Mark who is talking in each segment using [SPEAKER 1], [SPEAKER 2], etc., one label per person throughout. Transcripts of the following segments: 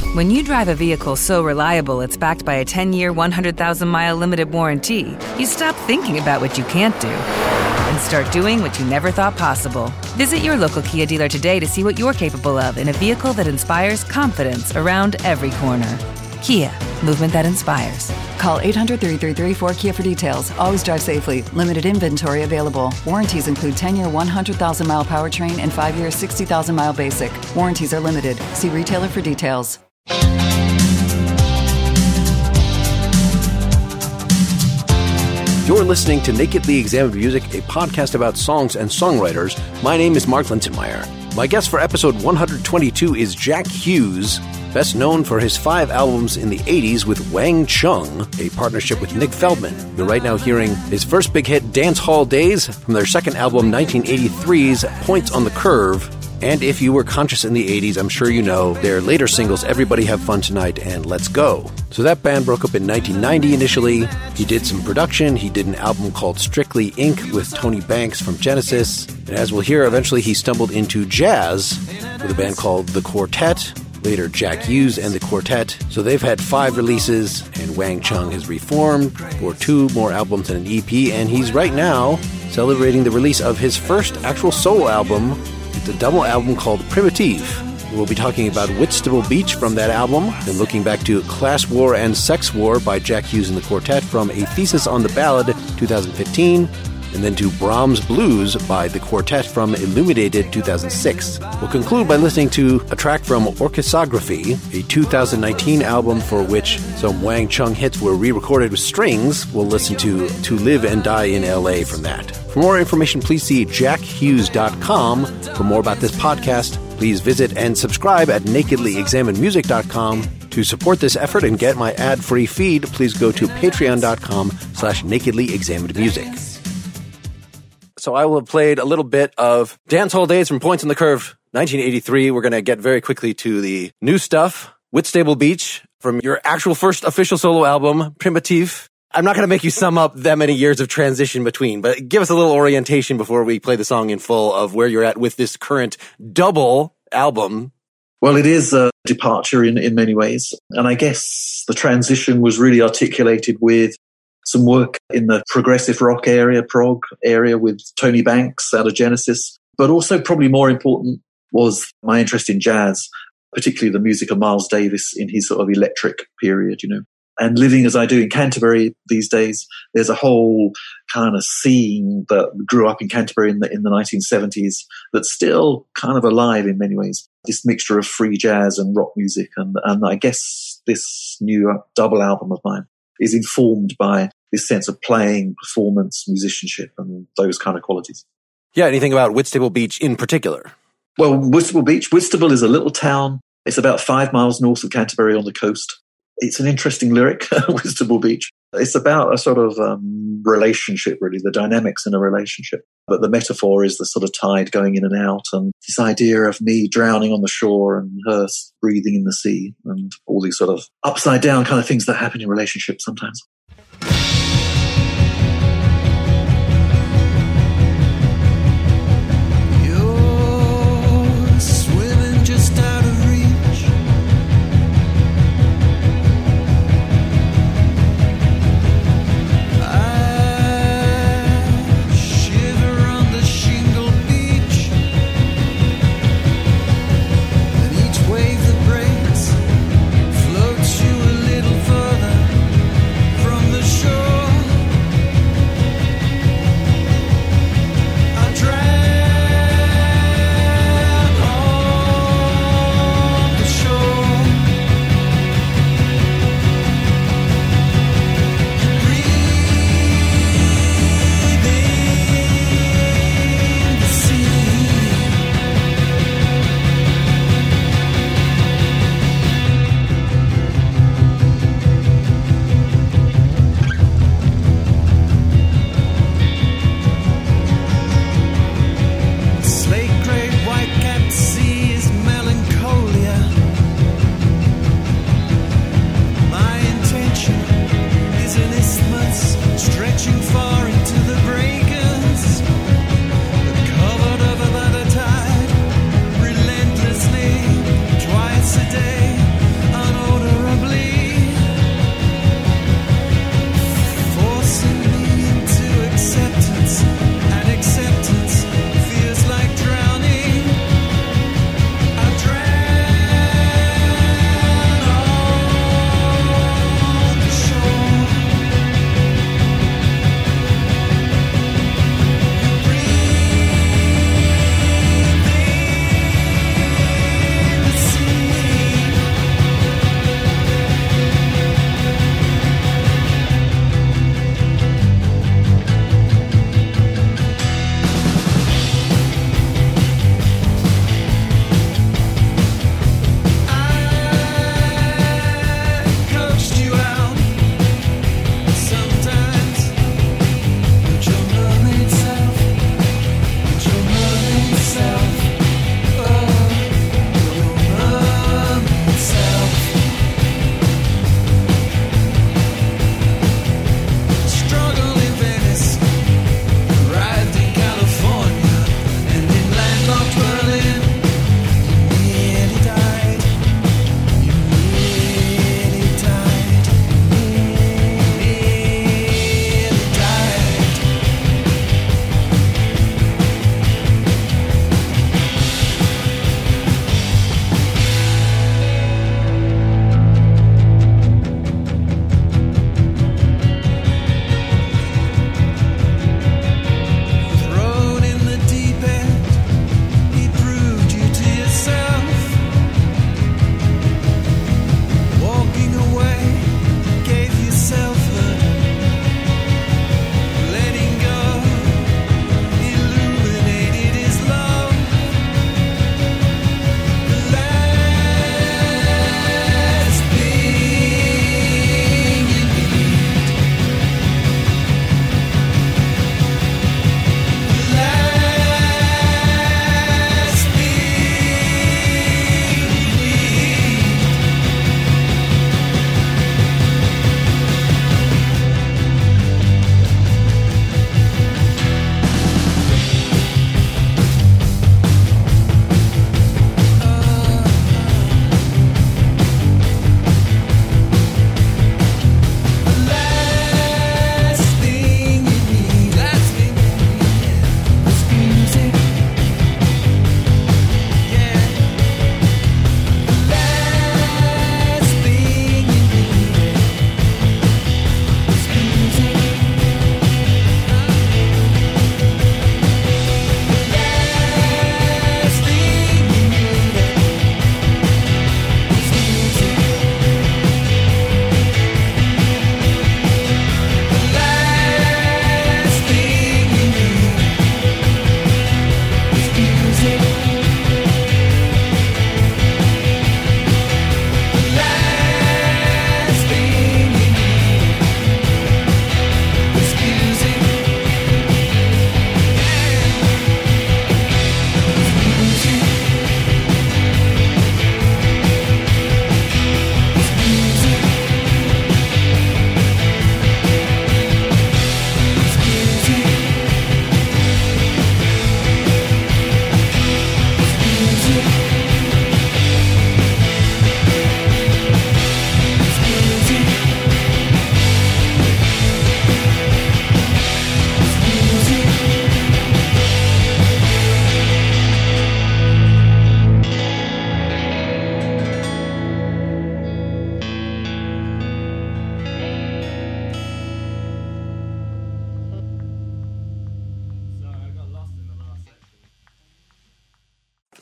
[SPEAKER 1] When you drive a vehicle so reliable it's backed by a 10-year, 100,000-mile limited warranty, you stop thinking about what you can't do and start doing what you never thought possible. Visit your local Kia dealer today to see what you're capable of in a vehicle that inspires confidence around every corner. Kia, movement that inspires.
[SPEAKER 2] Call 800-333-4KIA for details. Always drive safely. Limited inventory available. Warranties include 10-year 100,000-mile powertrain and 5-year 60,000-mile basic. Warranties are limited. See retailer for details.
[SPEAKER 3] You're listening to Nakedly Examined Music, a podcast about songs and songwriters. My name is Mark Linsenmeyer. My guest for episode 122 is Jack Hughes, best known for his 5 albums in the 80s with Wang Chung, a partnership with Nick Feldman. You're right now hearing his first big hit, Dance Hall Days, from their second album, 1983's Points on the Curve. And if you were conscious in the 80s, I'm sure you know their later singles, Everybody Have Fun Tonight and Let's Go. So that band broke up in 1990 initially. He did some production. He did an album called Strictly Inc. with Tony Banks from Genesis. And as we'll hear, eventually he stumbled into jazz with a band called The Quartet. Later, Jack Hughes and The Quartet. So they've had 5 releases, and Wang Chung has reformed for 2 more albums and an EP. And he's right now celebrating the release of his first actual solo album. It's a double album called Primitive. We'll be talking about Whitstable Beach from that album, and looking back to Class War and Sex War by Jack Hughes and the Quartet from A Thesis on the Ballad, 2015, and then to Brahms Blues by the Quartet from Illuminated, 2006. We'll conclude by listening to a track from Orchesography, a 2019 album for which some Wang Chung hits were re-recorded with strings. We'll listen to Live and Die in L.A. from that. For more information, please see jackhughes.com. For more about this podcast, please visit and subscribe at nakedlyexaminedmusic.com. To support this effort and get my ad-free feed, please go to patreon.com/nakedlyexaminedmusic. So I will have played a little bit of Dance Hall Days from Points on the Curve, 1983. We're going to get very quickly to the new stuff, Whitstable Beach, from your actual first official solo album, Primitive. I'm not going to make you sum up that many years of transition between, but give us a little orientation before we play the song in full of where you're at with this current double album.
[SPEAKER 4] Well, it is a departure in many ways. And I guess the transition was really articulated with some work in the progressive rock area, prog area with Tony Banks out of Genesis. But also probably more important was my interest in jazz, particularly the music of Miles Davis in his sort of electric period, you know. And living as I do in Canterbury these days, there's a whole kind of scene that grew up in Canterbury in the 1970s that's still kind of alive in many ways. This mixture of free jazz and rock music. And I guess this new double album of mine is informed by this sense of playing, performance, musicianship, and those kind of qualities.
[SPEAKER 3] Yeah, anything about Whitstable Beach in particular?
[SPEAKER 4] Well, Whitstable Beach. Whitstable is a little town. It's about 5 miles north of Canterbury on the coast. It's an interesting lyric, Whitstable Beach. It's about a sort of relationship, really, the dynamics in a relationship. But the metaphor is the sort of tide going in and out, and this idea of me drowning on the shore and her breathing in the sea, and all these sort of upside down kind of things that happen in relationships sometimes.
[SPEAKER 5] Wave that breaks floats you a little further from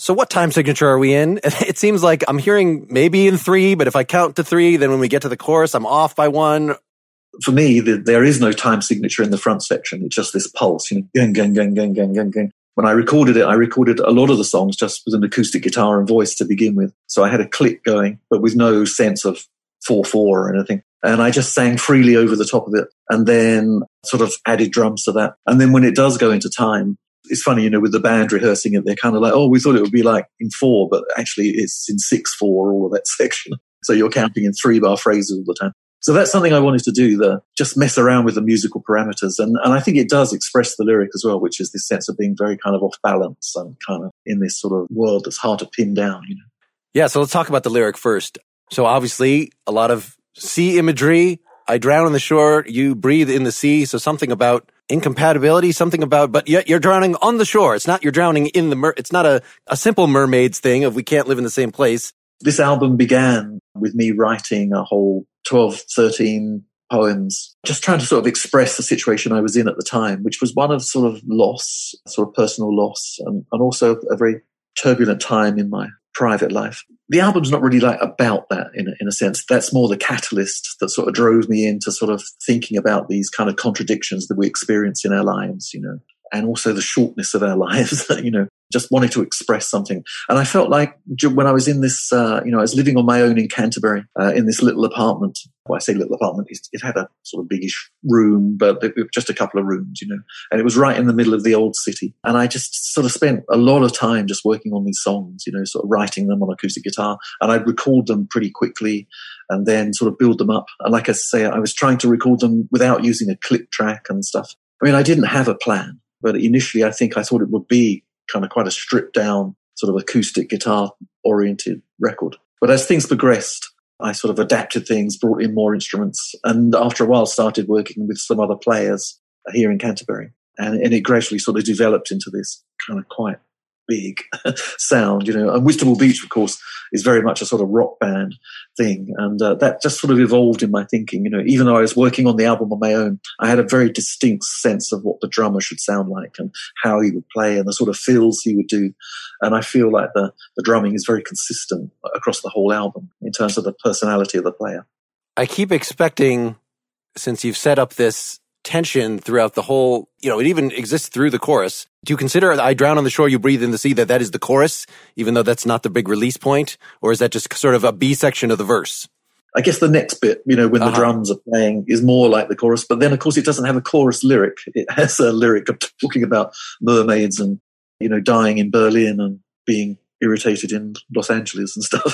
[SPEAKER 3] So what time signature are we in? It seems like I'm hearing maybe in 3, but if I count to 3, then when we get to the chorus, I'm off by 1.
[SPEAKER 4] For me, there is no time signature in the front section. It's just this pulse, gang, gang, gang, gang, gang, gang, gang. When I recorded it, I recorded a lot of the songs just with an acoustic guitar and voice to begin with. So I had a click going, but with no sense of 4/4 or anything. And I just sang freely over the top of it and then sort of added drums to that. And then when it does go into time, it's funny, with the band rehearsing it, they're kind of like, oh, we thought it would be like in 4, but actually it's in 6/4, all of that section. So you're counting in 3-bar phrases all the time. So that's something I wanted to do, just mess around with the musical parameters. And I think it does express the lyric as well, which is this sense of being very kind of off balance and kind of in this sort of world that's hard to pin down,
[SPEAKER 3] Yeah, so let's talk about the lyric first. So obviously a lot of sea imagery. I drown on the shore, you breathe in the sea. So something about incompatibility, but yet you're drowning on the shore. It's not you're drowning in it's not a simple mermaids thing of we can't live in the same place.
[SPEAKER 4] This album began with me writing a whole 12, 13 poems, just trying to sort of express the situation I was in at the time, which was one of sort of loss, sort of personal loss, and also a very turbulent time in my private life. The album's not really like about that in a sense. That's more the catalyst that sort of drove me into sort of thinking about these kind of contradictions that we experience in our lives, and also the shortness of our lives, just wanting to express something. And I felt like when I was in this, I was living on my own in Canterbury, in this little apartment. Well, I say little apartment, it had a sort of biggish room, but just a couple of rooms, and it was right in the middle of the old city. And I just sort of spent a lot of time just working on these songs, sort of writing them on acoustic guitar. And I'd record them pretty quickly and then sort of build them up. And like I say, I was trying to record them without using a click track and stuff. I mean, I didn't have a plan, but initially I thought it would be kind of quite a stripped down sort of acoustic guitar oriented record. But as things progressed, I sort of adapted things, brought in more instruments, and after a while started working with some other players here in Canterbury. And it gradually sort of developed into this kind of quite big sound, And Whitstable Beach, of course, is very much a sort of rock band thing. And that just sort of evolved in my thinking, Even though I was working on the album on my own, I had a very distinct sense of what the drummer should sound like and how he would play and the sort of fills he would do. And I feel like the drumming is very consistent across the whole album in terms of the personality of the player.
[SPEAKER 3] I keep expecting, since you've set up this tension throughout the whole, it even exists through the chorus. Do you consider I drown on the shore, you breathe in the sea, that is the chorus, even though that's not the big release point? Or is that just sort of a B section of the verse?
[SPEAKER 4] I guess the next bit, when the drums are playing, is more like the chorus. But then, of course, it doesn't have a chorus lyric. It has a lyric of talking about mermaids and, dying in Berlin and being irritated in Los Angeles and stuff.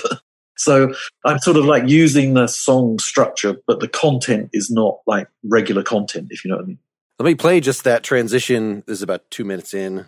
[SPEAKER 4] So I'm sort of like using the song structure, but the content is not like regular content, if you know what I mean.
[SPEAKER 3] Let me play just that transition. This is about 2 minutes in.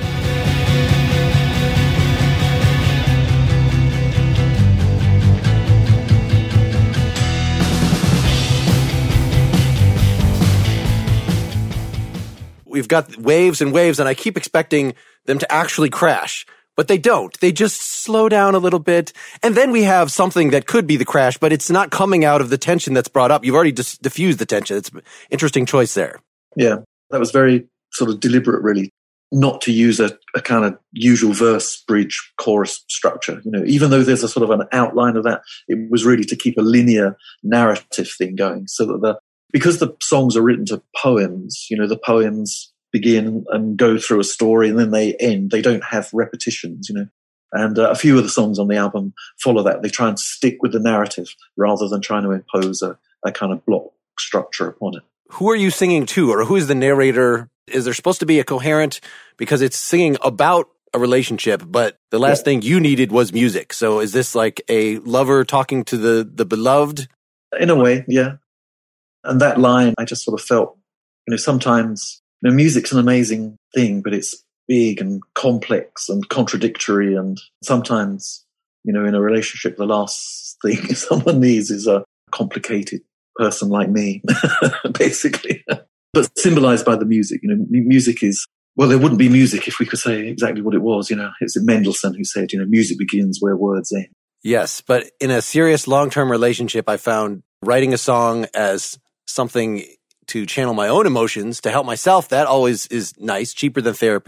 [SPEAKER 3] We've got waves and waves, and I keep expecting them to actually crash. But they don't. They just slow down a little bit. And then we have something that could be the crash, but it's not coming out of the tension that's brought up. You've already diffused the tension. It's an interesting choice there.
[SPEAKER 4] Yeah, that was very sort of deliberate, really, not to use a kind of usual verse, bridge, chorus structure. Even though there's a sort of an outline of that, it was really to keep a linear narrative thing going so that because the songs are written to poems, the poems begin and go through a story and then they end. They don't have repetitions, And a few of the songs on the album follow that. They try and stick with the narrative rather than trying to impose a kind of block structure upon it.
[SPEAKER 3] Who are you singing to, or who is the narrator? Is there supposed to be a coherent, because it's singing about a relationship, but the last thing you needed was music. So is this like a lover talking to the beloved?
[SPEAKER 4] In a way, yeah. And that line, I just sort of felt, sometimes music's an amazing thing, but it's big and complex and contradictory. And sometimes, in a relationship, the last thing someone needs is a complicated person like me, basically. But symbolized by the music. Music is, well, there wouldn't be music if we could say exactly what it was. It's Mendelssohn who said, music begins where words end.
[SPEAKER 3] Yes, but in a serious long-term relationship, I found writing a song as something to channel my own emotions, to help myself, that always is nice, cheaper than therapy.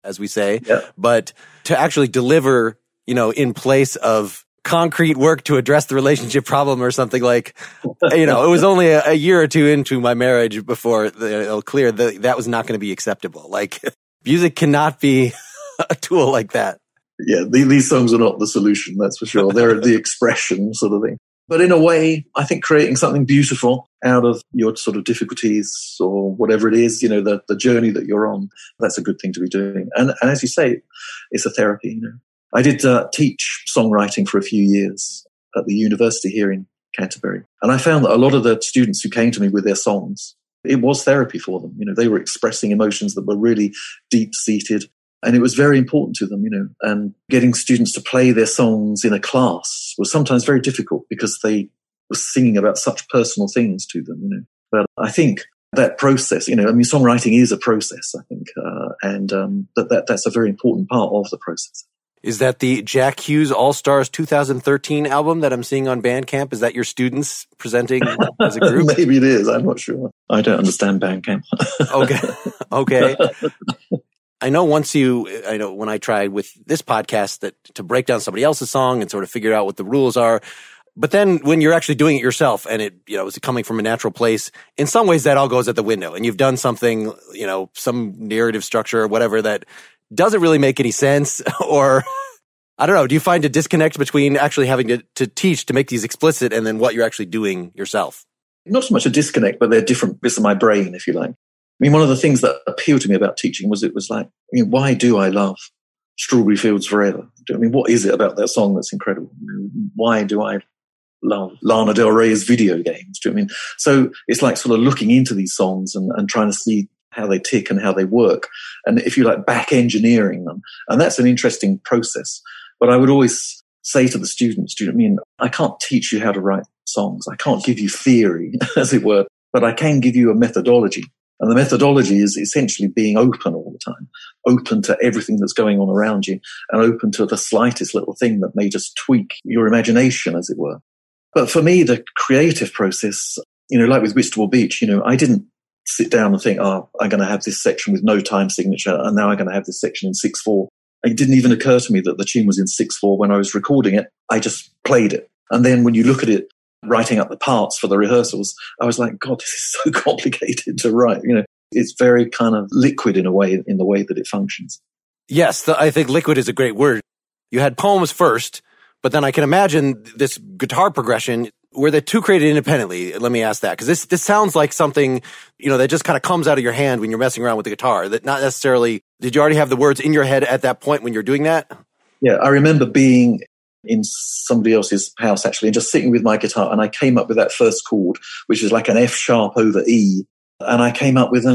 [SPEAKER 3] as we say.
[SPEAKER 4] Yeah.
[SPEAKER 3] But to actually deliver, in place of concrete work to address the relationship problem or something like, it was only a year or two into my marriage before it clear that was not going to be acceptable. Like, music cannot be a tool like that.
[SPEAKER 4] Yeah, these songs are not the solution, that's for sure. They're the expression sort of thing. But in a way, I think creating something beautiful out of your sort of difficulties or whatever it is, the journey that you're on, that's a good thing to be doing. And as you say, it's a therapy. I did teach songwriting for a few years at the university here in Canterbury. And I found that a lot of the students who came to me with their songs, it was therapy for them. They were expressing emotions that were really deep-seated. And it was very important to them, and getting students to play their songs in a class was sometimes very difficult because they were singing about such personal things to them, But I think that process, songwriting is a process, I think, and that's a very important part of the process.
[SPEAKER 3] Is that the Jack Hughes All-Stars 2013 album that I'm seeing on Bandcamp? Is that your students presenting as a group?
[SPEAKER 4] Maybe it is. I'm not sure. I don't understand Bandcamp.
[SPEAKER 3] Okay. I know when I tried with this podcast that to break down somebody else's song and sort of figure out what the rules are. But then when you're actually doing it yourself and it's coming from a natural place, in some ways that all goes out the window and you've done something, some narrative structure or whatever that doesn't really make any sense. Or I don't know, do you find a disconnect between actually having to teach to make these explicit and then what you're actually doing yourself?
[SPEAKER 4] Not so much a disconnect, but they're different bits of my brain, if you like. One of the things that appealed to me about teaching was it was like, why do I love Strawberry Fields Forever? What is it about that song that's incredible? Why do I love Lana Del Rey's video games? Do you know what I mean? So it's like sort of looking into these songs and trying to see how they tick and how they work. And if you like back engineering them, and that's an interesting process. But I would always say to the students, I can't teach you how to write songs. I can't give you theory, as it were, but I can give you a methodology. And the methodology is essentially being open all the time, open to everything that's going on around you and open to the slightest little thing that may just tweak your imagination, as it were. But for me, the creative process, like with Whitstable Beach, I didn't sit down and think, I'm going to have this section with no time signature and now I'm going to have this section in 6/4. It didn't even occur to me that the tune was in 6/4 when I was recording it. I just played it. And then when you look at it, writing up the parts for the rehearsals, I was like, God, this is so complicated to write. It's very kind of liquid in the way that it functions.
[SPEAKER 3] Yes, I think liquid is a great word. You had poems first, but then I can imagine this guitar progression. Were the two created independently? Let me ask that, because this sounds like something, that just kind of comes out of your hand when you're messing around with the guitar. That not necessarily, did you already have the words in your head at that point when you're doing that?
[SPEAKER 4] Yeah, I remember being in somebody else's house, actually, and just sitting with my guitar, and I came up with that first chord, which is like an F sharp over E, and I came up with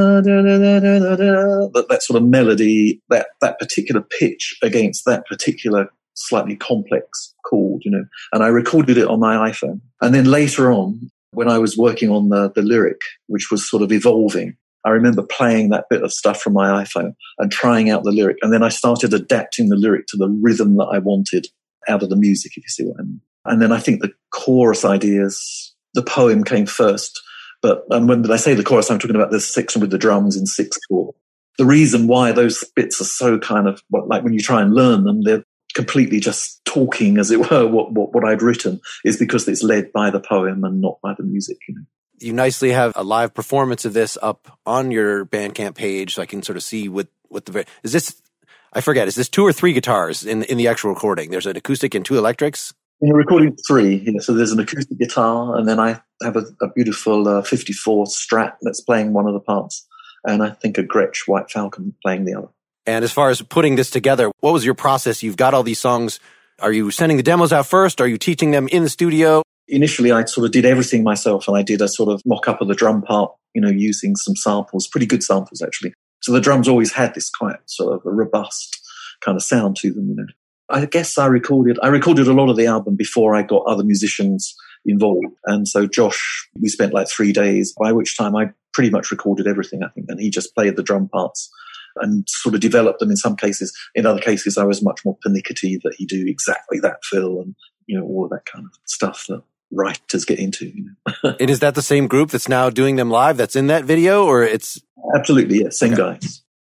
[SPEAKER 4] that sort of melody, that particular pitch against that particular slightly complex chord, and I recorded it on my iPhone. And then later on, when I was working on the lyric, which was sort of evolving, I remember playing that bit of stuff from my iPhone and trying out the lyric, and then I started adapting the lyric to the rhythm that I wanted out of the music, if you see what I mean. And then I think the chorus ideas, the poem came first. But when I say the chorus, I'm talking about this section with the drums in 6/4. The reason why those bits are so kind of, like when you try and learn them, they're completely just talking, as it were, what I'd written, is because it's led by the poem and not by the music.
[SPEAKER 3] You nicely have a live performance of this up on your Bandcamp page, so I can sort of see what is this. I forget, is this 2 or 3 guitars in the actual recording? There's an acoustic and 2 electrics?
[SPEAKER 4] In the recording, 3. So there's an acoustic guitar, and then I have a beautiful 54 Strat that's playing one of the parts, and I think a Gretsch White Falcon playing the other.
[SPEAKER 3] And as far as putting this together, what was your process? You've got all these songs. Are you sending the demos out first? Are you teaching them in the studio?
[SPEAKER 4] Initially, I sort of did everything myself, and I did a sort of mock-up of the drum part, using some samples, pretty good samples, actually. So the drums always had this quite sort of a robust kind of sound to them, I guess I recorded a lot of the album before I got other musicians involved. And so Josh, we spent like 3 days, by which time I pretty much recorded everything, I think. And he just played the drum parts and sort of developed them in some cases. In other cases, I was much more pernickety that he do exactly that fill and, all of that kind of stuff that writers get into.
[SPEAKER 3] And is that the same group that's now doing them live that's in that video, or it's...
[SPEAKER 4] Absolutely, yeah, same guys.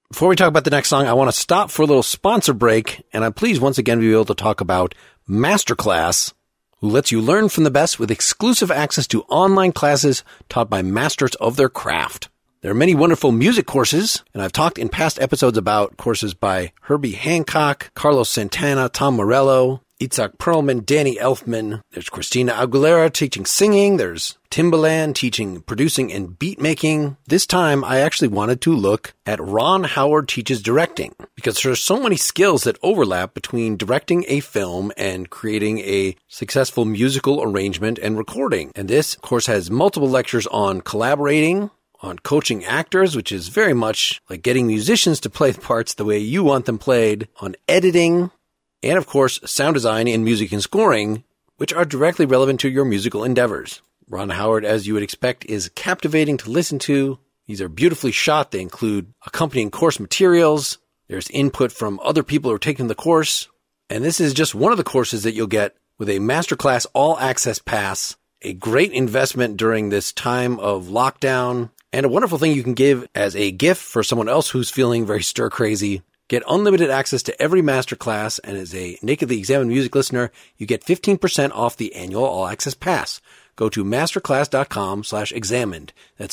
[SPEAKER 3] Before we talk about the next song, I want to stop for a little sponsor break, and I'm pleased once again to be able to talk about Masterclass, who lets you learn from the best with exclusive access to online classes taught by masters of their craft. There are many wonderful music courses, and I've talked in past episodes about courses by Herbie Hancock, Carlos Santana, Tom Morello, Itzhak Perlman, Danny Elfman. There's Christina Aguilera teaching singing. There's Timbaland teaching producing and beat making. This time, I actually wanted to look at Ron Howard Teaches Directing, because there's so many skills that overlap between directing a film and creating a successful musical arrangement and recording. And this course has multiple lectures on collaborating, on coaching actors, which is very much like getting musicians to play the parts the way you want them played, on editing, and of course, sound design in music and scoring, which are directly relevant to your musical endeavors. Ron Howard, as you would expect, is captivating to listen to. These are beautifully shot. They include accompanying course materials. There's input from other people who are taking the course. And this is just one of the courses that you'll get with a Masterclass All Access Pass, a great investment during this time of lockdown, and a wonderful thing you can give as a gift for someone else who's feeling very stir crazy. Get unlimited access to every masterclass, and as a Nakedly Examined Music listener, you get 15% off the annual All Access Pass. Go to masterclass.com/examined. That's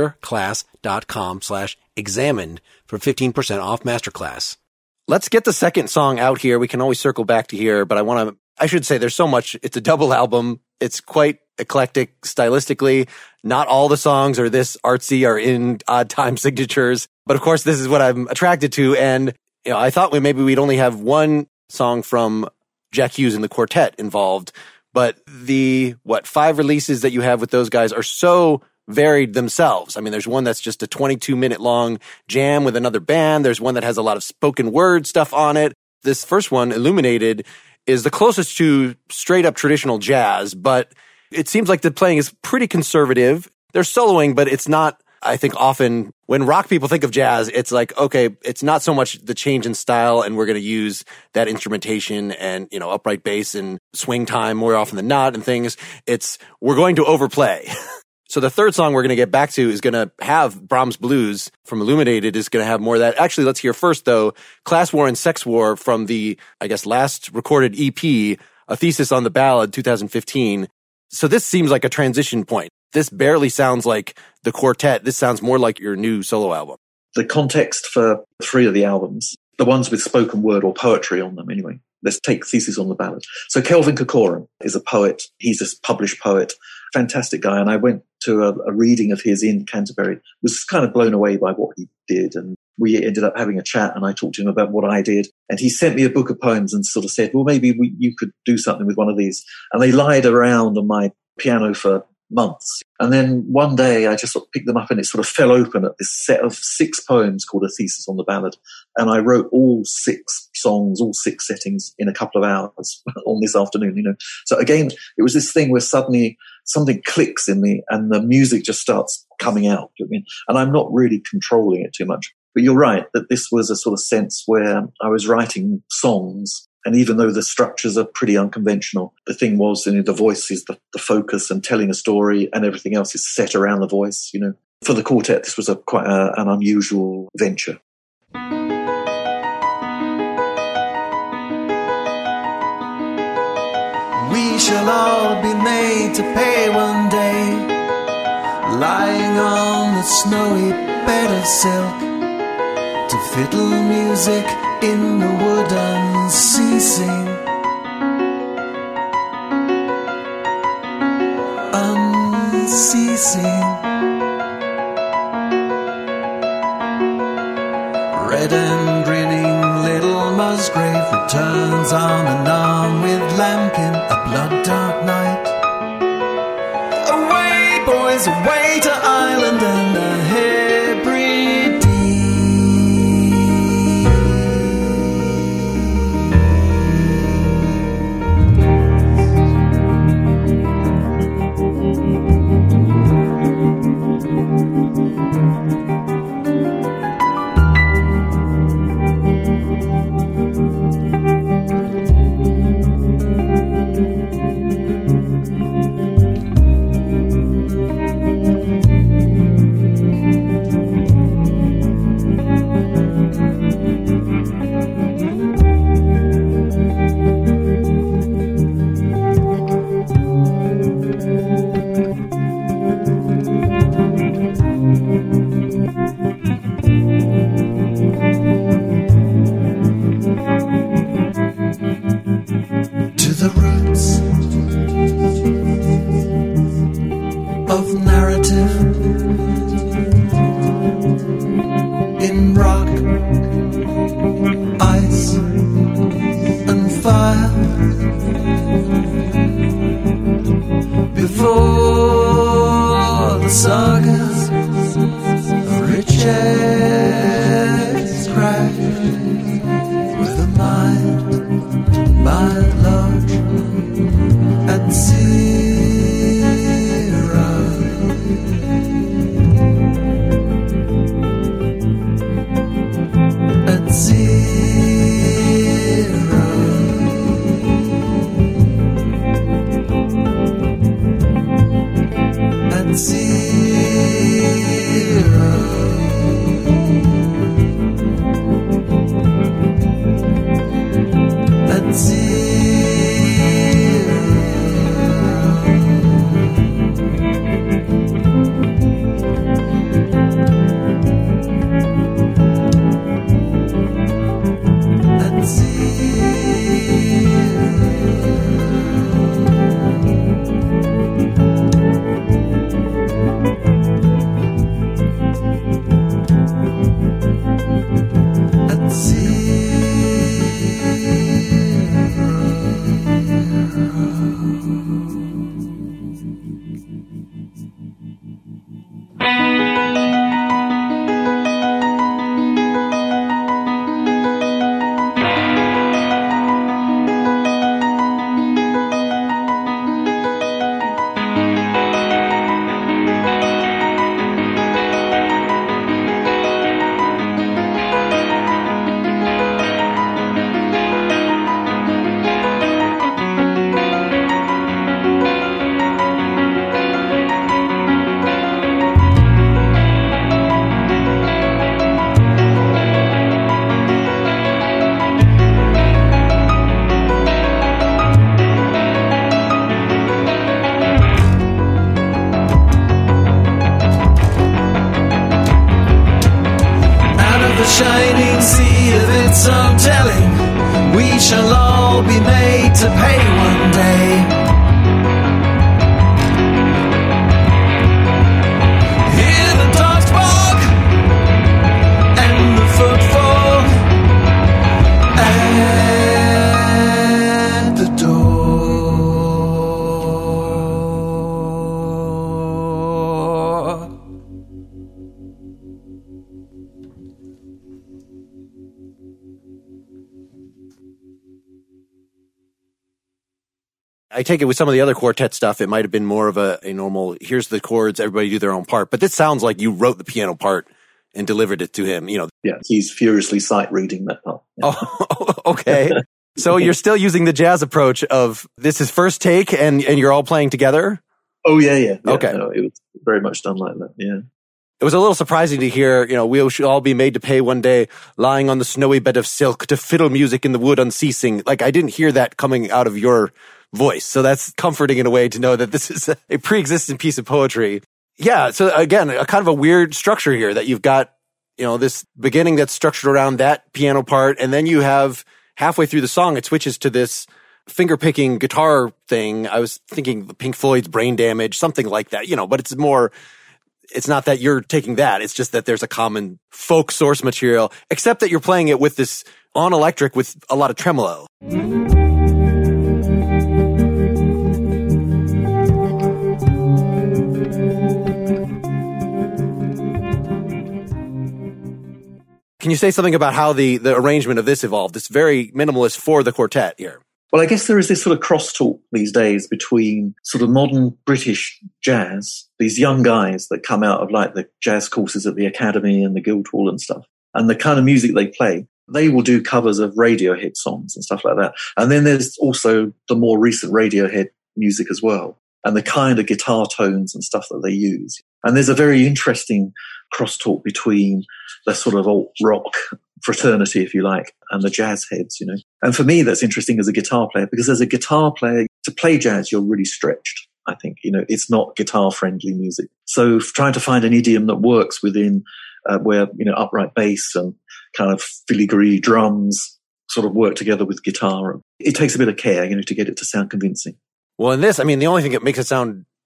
[SPEAKER 3] masterclass.com/examined for 15% off Masterclass. Let's get the second song out here. We can always circle back to here, but I should say there's so much. It's a double album. It's quite eclectic stylistically. Not all the songs are this artsy or in odd time signatures. But of course, this is what I'm attracted to. And I thought maybe we'd only have one song from Jack Hughes and the quartet involved. But the 5 releases that you have with those guys are so varied themselves. I mean, there's one that's just a 22-minute long jam with another band. There's one that has a lot of spoken word stuff on it. This first one, Illuminated, is the closest to straight up traditional jazz, but it seems like the playing is pretty conservative. They're soloing, but it's not, I think often when rock people think of jazz, it's like, okay, it's not so much the change in style and we're going to use that instrumentation and, upright bass and swing time more often than not and things. It's, we're going to overplay. So the third song we're going to get back to is going to have Brahms Blues from Illuminated, is going to have more of that. Actually, let's hear first, though, Class War and Sex War from the, last recorded EP, A Thesis on the Ballad, 2015. So this seems like a transition point. This barely sounds like the quartet. This sounds more like your new solo album.
[SPEAKER 4] The context for 3 of the albums, the ones with spoken word or poetry on them anyway. Let's take Thesis on the Ballad. So Kelvin Corcoran is a poet. He's a published poet. Fantastic guy. And I went to a reading of his in Canterbury. Was kind of blown away by what he did. And we ended up having a chat and I talked to him about what I did. And he sent me a book of poems and sort of said, well, maybe you could do something with one of these. And they lied around on my piano for months. And then one day I just sort of picked them up and it sort of fell open at this set of 6 poems called A Thesis on the Ballad. And I wrote all 6 songs, all 6 settings in a couple of hours on this afternoon, So again, it was this thing where suddenly something clicks in me and the music just starts coming out. You know what I mean? And I'm not really controlling it too much. But you're right that this was a sort of sense where I was writing songs. And even though the structures are pretty unconventional, the thing was, the voice is the focus and telling a story and everything else is set around the voice, For the quartet, this was quite an unusual venture.
[SPEAKER 5] We shall all be made to pay one day, lying on the snowy bed of silk, to fiddle music in the wood unceasing, unceasing. Red and grinning little Musgrave returns arm in arm with Lambkin, a blood dark night. Away, boys, away to Ireland and the Hebrides. of narrative in rock, ice, and fire. Before the sagas of riches crash, with a mind by large at zero. At zero. At zero. At zero. Shining sea of its own telling, we shall all be made to pay one day. Hear the dogs bark and the footfall at the door.
[SPEAKER 3] I take it with some of the other quartet stuff, it might have been more of a normal, here's the chords, everybody do their own part. But this sounds like you wrote the piano part and delivered it to him, you know.
[SPEAKER 4] Yeah, he's furiously sight reading that part. Yeah.
[SPEAKER 3] Oh, okay. So you're still using the jazz approach of this is first take and you're all playing together?
[SPEAKER 4] Oh, yeah.
[SPEAKER 3] Okay.
[SPEAKER 4] No, it was very much done like that, yeah.
[SPEAKER 3] It was a little surprising to hear, you know, we shall all be made to pay one day, lying on the snowy bed of silk, to fiddle music in the wood unceasing. Like, I didn't hear that coming out of your voice. So that's comforting in a way to know that this is a pre-existent piece of poetry. Yeah. So again, a kind of a weird structure here that you've got, you know, this beginning that's structured around that piano part. And then you have halfway through the song, it switches to this finger picking guitar thing. I was thinking Pink Floyd's Brain Damage, something like that, you know, but it's more, it's not that you're taking that. It's just that there's a common folk source material, except that you're playing it with this on electric with a lot of tremolo. Can you say something about how the arrangement of this evolved? It's very minimalist for the quartet here.
[SPEAKER 4] Well, I guess there is this sort of crosstalk these days between sort of modern British jazz, these young guys that come out of like the jazz courses at the Academy and the Guildhall and stuff, and the kind of music they play. They will do covers of Radiohead songs and stuff like that. And then there's also the more recent Radiohead music as well, and the kind of guitar tones and stuff that they use. And there's a very interesting crosstalk between the sort of alt rock fraternity, if you like, and the jazz heads, you know. And for me, that's interesting as a guitar player, because as a guitar player, to play jazz, you're really stretched. I think, you know, it's not guitar friendly music. So trying to find an idiom that works within where, you know, upright bass and kind of filigree drums sort of work together with guitar. It takes a bit of care, you know, to get it to sound convincing.
[SPEAKER 3] Well, in this, I mean, the only thing that makes it sound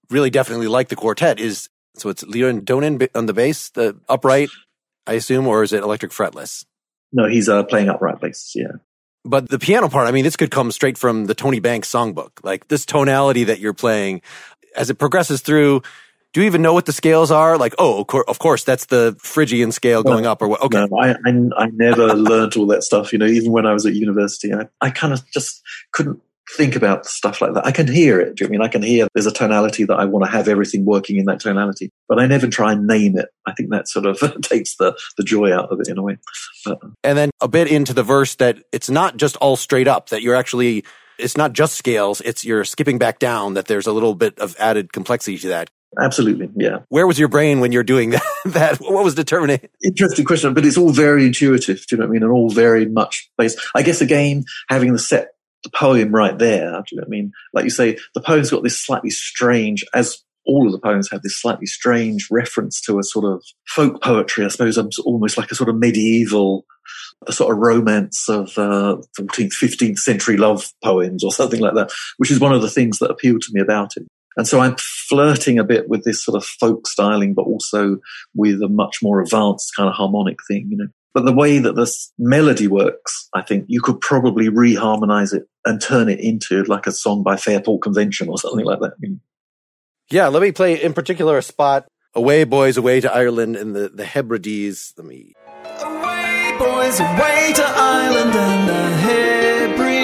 [SPEAKER 3] really definitely like the quartet is, so it's Leon Donen on the bass, the upright, I assume, or is it electric fretless?
[SPEAKER 4] No, he's playing upright bass, yeah.
[SPEAKER 3] But the piano part, I mean, this could come straight from the Tony Banks songbook. Like this tonality that you're playing, as it progresses through, do you even know what the scales are? Like, oh, of course, that's the Phrygian scale going up or what? Okay.
[SPEAKER 4] No, I never learned all that stuff, even when I was at university. I kind of just couldn't think about stuff like that. I can hear it. Do you know what I mean? I can hear there's a tonality that I want to have everything working in that tonality, but I never try and name it. I think that sort of takes the joy out of it in a way.
[SPEAKER 3] And then a bit into the verse that it's not just all straight up, that you're actually, it's not just scales, you're skipping back down, that there's a little bit of added complexity to that.
[SPEAKER 4] Absolutely, yeah.
[SPEAKER 3] Where was your brain when you're doing that? What was determining?
[SPEAKER 4] Interesting question, but it's all very intuitive, do you know what I mean? And all very much based. I guess, again, having the poem right there, do you know what I mean? Like you say, the poem's got this slightly strange, as all of the poems have this slightly strange reference to a sort of folk poetry, I suppose, almost like a sort of medieval, a sort of romance of 14th, 15th century love poems or something like that, which is one of the things that appealed to me about it. And so I'm flirting a bit with this sort of folk styling, but also with a much more advanced kind of harmonic thing, But the way that this melody works, I think you could probably reharmonize it and turn it into like a song by Fairport Convention or something like that.
[SPEAKER 3] Yeah, let me play in particular a spot, Away Boys, Away to Ireland and the Hebrides. Away
[SPEAKER 5] boys, away to Ireland and the Hebrides.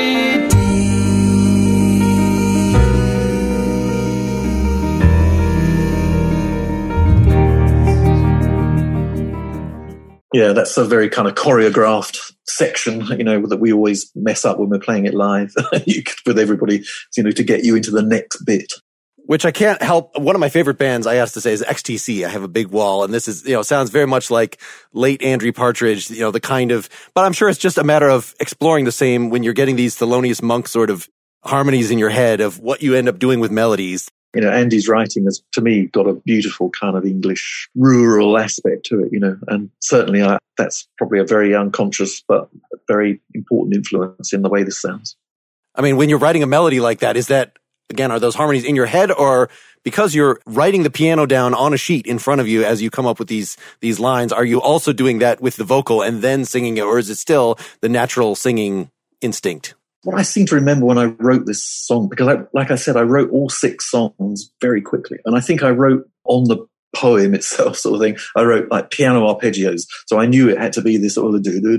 [SPEAKER 4] Yeah, that's a very kind of choreographed section, that we always mess up when we're playing it live with everybody, to get you into the next bit.
[SPEAKER 3] Which I can't help. One of my favorite bands, I have to say, is XTC. I have a big wall, and this is, sounds very much like late Andrew Partridge, the kind of, but I'm sure it's just a matter of exploring the same when you're getting these Thelonious Monk sort of harmonies in your head of what you end up doing with melodies.
[SPEAKER 4] Andy's writing has, to me, got a beautiful kind of English rural aspect to it, and certainly that's probably a very unconscious but very important influence in the way this sounds.
[SPEAKER 3] I mean, when you're writing a melody like that, is that, again, are those harmonies in your head, or because you're writing the piano down on a sheet in front of you as you come up with these lines, are you also doing that with the vocal and then singing it, or is it still the natural singing instinct?
[SPEAKER 4] What I seem to remember when I wrote this song, because like I said, I wrote all 6 songs very quickly. And I think I wrote on the poem itself sort of thing, I wrote like piano arpeggios. So I knew it had to be this sort of thing, do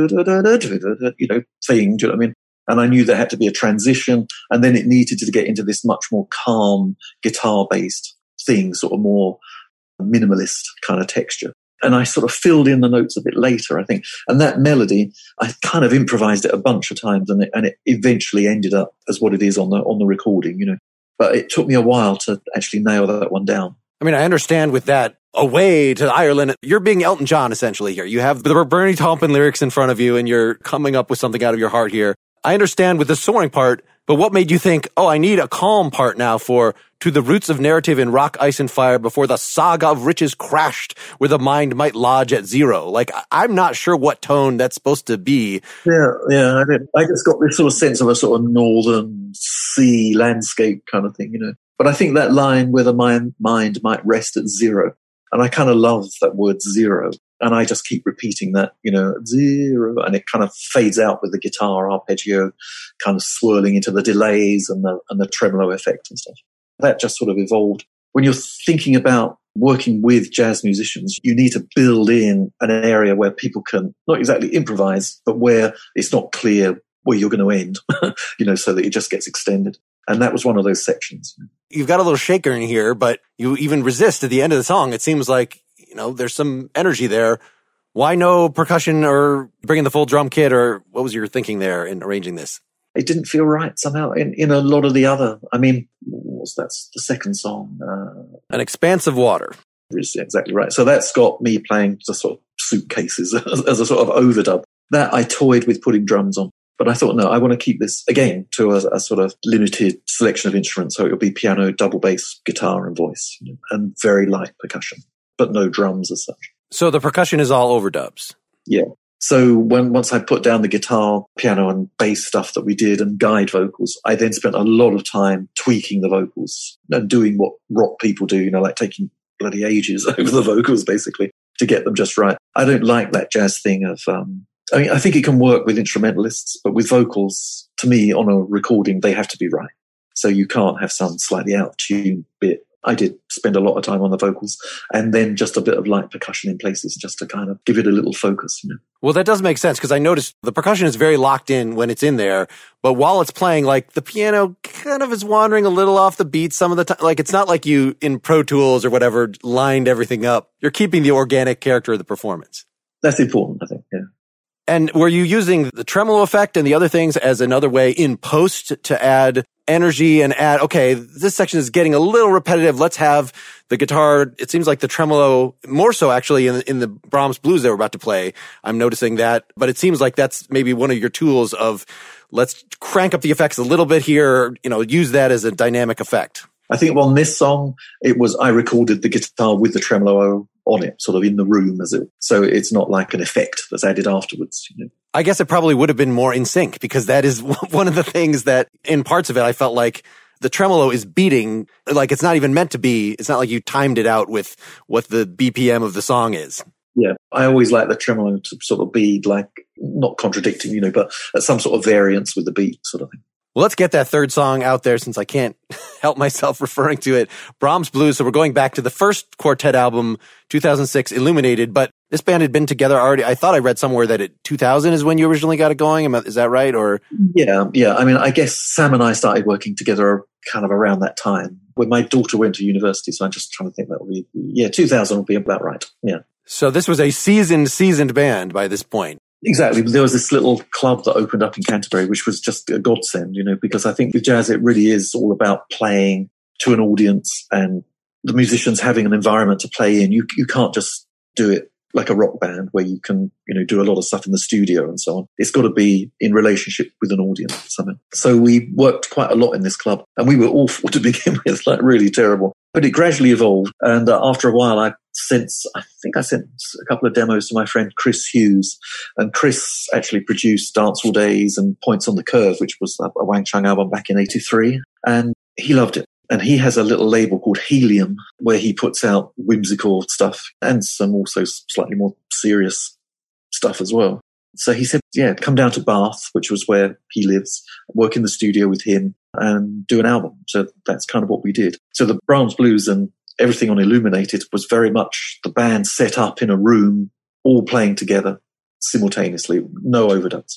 [SPEAKER 4] you know what I mean? And I knew there had to be a transition, and then it needed to get into this much more calm guitar-based thing, sort of more minimalist kind of texture. And I sort of filled in the notes a bit later, I think. And that melody, I kind of improvised it a bunch of times, and it eventually ended up as what it is on the recording, But it took me a while to actually nail that one down.
[SPEAKER 3] I mean, I understand with that Away to Ireland, you're being Elton John essentially here. You have the Bernie Taupin lyrics in front of you, and you're coming up with something out of your heart here. I understand with the soaring part, but what made you think, I need a calm part now for to the roots of narrative in rock, ice, and fire before the saga of riches crashed where the mind might lodge at zero? Like, I'm not sure what tone that's supposed to be.
[SPEAKER 4] Yeah, I just got this sort of sense of a sort of northern sea landscape kind of thing, But I think that line where the mind might rest at zero, and I kind of love that word zero. And I just keep repeating that, zero, and it kind of fades out with the guitar arpeggio kind of swirling into the delays and the tremolo effect and stuff. That just sort of evolved. When you're thinking about working with jazz musicians, you need to build in an area where people can not exactly improvise, but where it's not clear where you're going to end, so that it just gets extended. And that was one of those sections.
[SPEAKER 3] You've got a little shaker in here, but you even resist at the end of the song. It seems like, there's some energy there. Why no percussion or bringing the full drum kit, or what was your thinking there in arranging this?
[SPEAKER 4] It didn't feel right somehow in a lot of the other, that's the second song.
[SPEAKER 3] An Expanse of Water.
[SPEAKER 4] Exactly right. So that's got me playing just sort of suitcases as a sort of overdub. That I toyed with putting drums on. But I thought, no, I want to keep this, again, to a sort of limited selection of instruments. So it'll be piano, double bass, guitar, and voice, and very light percussion, but no drums as such.
[SPEAKER 3] So the percussion is all overdubs?
[SPEAKER 4] Yeah. So once I put down the guitar, piano and bass stuff that we did and guide vocals, I then spent a lot of time tweaking the vocals and doing what rock people do, like taking bloody ages over the vocals basically to get them just right. I don't like that jazz thing of, I think it can work with instrumentalists, but with vocals, to me, on a recording, they have to be right. So you can't have some slightly out of tune bit. I did spend a lot of time on the vocals and then just a bit of light percussion in places just to kind of give it a little focus,
[SPEAKER 3] Well, that does make sense because I noticed the percussion is very locked in when it's in there, but while it's playing, like the piano kind of is wandering a little off the beat some of the time. Like it's not like you in Pro Tools or whatever lined everything up. You're keeping the organic character of the performance.
[SPEAKER 4] That's important, I think, yeah.
[SPEAKER 3] And were you using the tremolo effect and the other things as another way in post to add energy and add, okay, this section is getting a little repetitive. Let's have the guitar. It seems like the tremolo more so actually in the Brahms blues they were about to play. I'm noticing that, but it seems like that's maybe one of your tools of let's crank up the effects a little bit here, use that as a dynamic effect.
[SPEAKER 4] I think on this song, I recorded the guitar with the tremolo on it, sort of in the room so it's not like an effect that's added afterwards.
[SPEAKER 3] I guess it probably would have been more in sync because that is one of the things that in parts of it, I felt like the tremolo is beating, like it's not even meant to be. It's not like you timed it out with what the BPM of the song is.
[SPEAKER 4] Yeah. I always like the tremolo to sort of be like not contradicting, but at some sort of variance with the beat sort of thing.
[SPEAKER 3] Well, let's get that third song out there since I can't help myself referring to it. Brahms Blues. So we're going back to the first quartet album, 2006, Illuminated. But this band had been together already. I thought I read somewhere that 2000 is when you originally got it going. Is that right? Or
[SPEAKER 4] Yeah. I mean, I guess Sam and I started working together kind of around that time when my daughter went to university. So I'm just trying to think that would be, 2000 would be about right. Yeah.
[SPEAKER 3] So this was a seasoned band by this point.
[SPEAKER 4] Exactly. There was this little club that opened up in Canterbury, which was just a godsend, because I think with jazz, it really is all about playing to an audience and the musicians having an environment to play in. You can't just do it like a rock band where you can, do a lot of stuff in the studio and so on. It's got to be in relationship with an audience somehow. So we worked quite a lot in this club and we were awful to begin with, like really terrible. But it gradually evolved. And after a while, I think I sent a couple of demos to my friend Chris Hughes. And Chris actually produced Dance All Days and Points on the Curve, which was a Wang Chung album back in 83. And he loved it. And he has a little label called Helium where he puts out whimsical stuff and some also slightly more serious stuff as well. So he said, come down to Bath, which was where he lives, work in the studio with him and do an album. So that's kind of what we did. So the Brahms Blues and everything on Illuminated was very much the band set up in a room, all playing together simultaneously, no overdubs.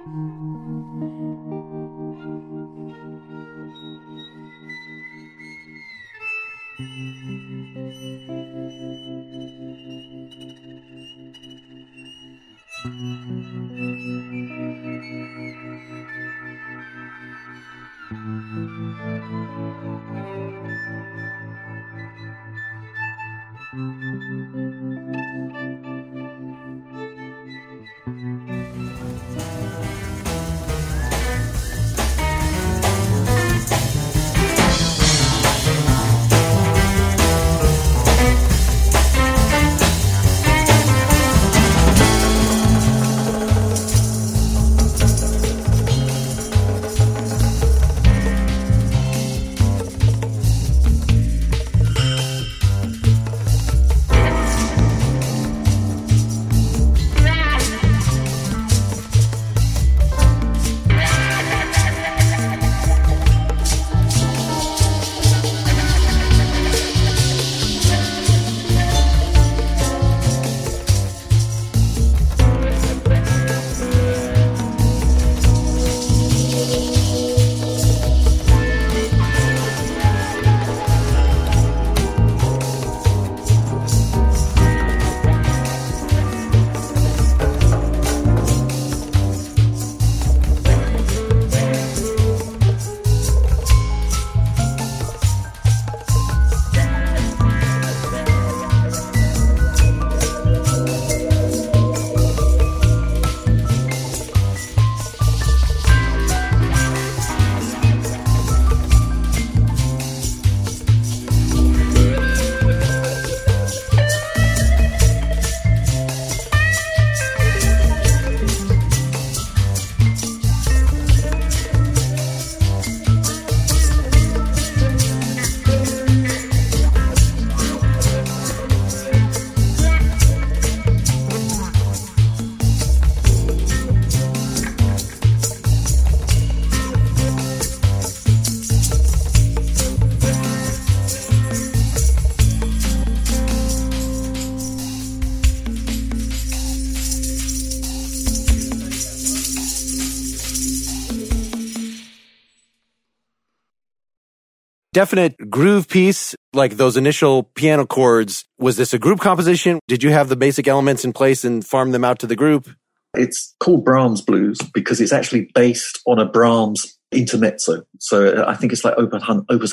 [SPEAKER 3] Definite groove piece, like those initial piano chords. Was this a group composition? Did you have the basic elements in place and farm them out to the group?
[SPEAKER 4] It's called Brahms Blues because it's actually based on a Brahms intermezzo. So I think it's like Opus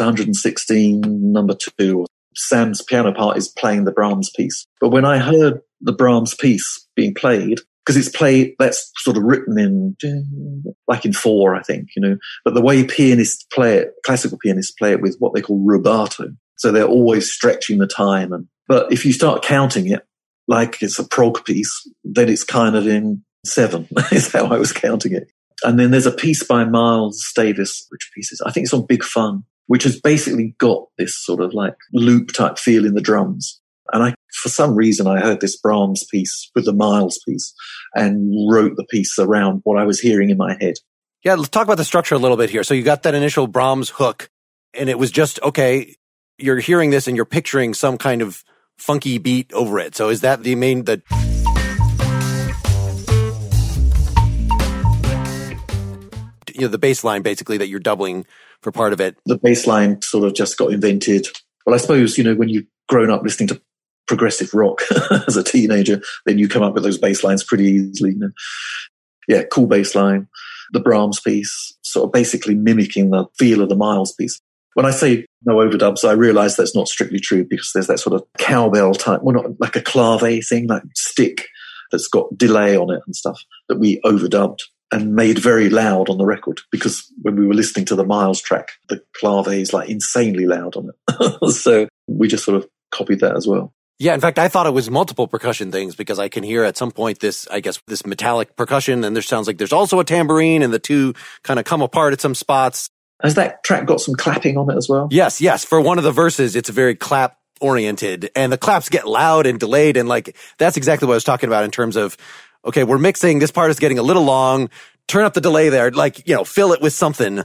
[SPEAKER 4] 116, number 2. Sam's piano part is playing the Brahms piece. But when I heard the Brahms piece being played, because it's played, that's sort of written in, like in 4, I think, But the way pianists play it, classical pianists play it with what they call rubato. So they're always stretching the time. But if you start counting it, like it's a prog piece, then it's kind of in 7, is how I was counting it. And then there's a piece by Miles Davis, which piece is, I think it's on Big Fun, which has basically got this sort of like loop type feel in the drums. And for some reason, I heard this Brahms piece with the Miles piece and wrote the piece around what I was hearing in my head.
[SPEAKER 3] Yeah, let's talk about the structure a little bit here. So you got that initial Brahms hook, and it was just, okay, you're hearing this and you're picturing some kind of funky beat over it. So is that the bass line basically that you're doubling for part of it? The
[SPEAKER 4] bass line sort of just got invented. Well, I suppose, when you've grown up listening to progressive rock as a teenager, then you come up with those bass lines pretty easily. Yeah, cool bass line. The Brahms piece, sort of basically mimicking the feel of the Miles piece. When I say no overdubs, I realize that's not strictly true because there's that sort of cowbell type, well, not like a clave thing, like stick that's got delay on it and stuff that we overdubbed and made very loud on the record, because when we were listening to the Miles track, the clave is like insanely loud on it. So we just sort of copied that as well.
[SPEAKER 3] Yeah, in fact, I thought it was multiple percussion things because I can hear at some point this metallic percussion, and there sounds like there's also a tambourine, and the two kind of come apart at some spots.
[SPEAKER 4] Has that track got some clapping on it as well?
[SPEAKER 3] Yes. For one of the verses, it's very clap oriented, and the claps get loud and delayed, and like that's exactly what I was talking about in terms of, okay, we're mixing, this part is getting a little long, turn up the delay there, fill it with something.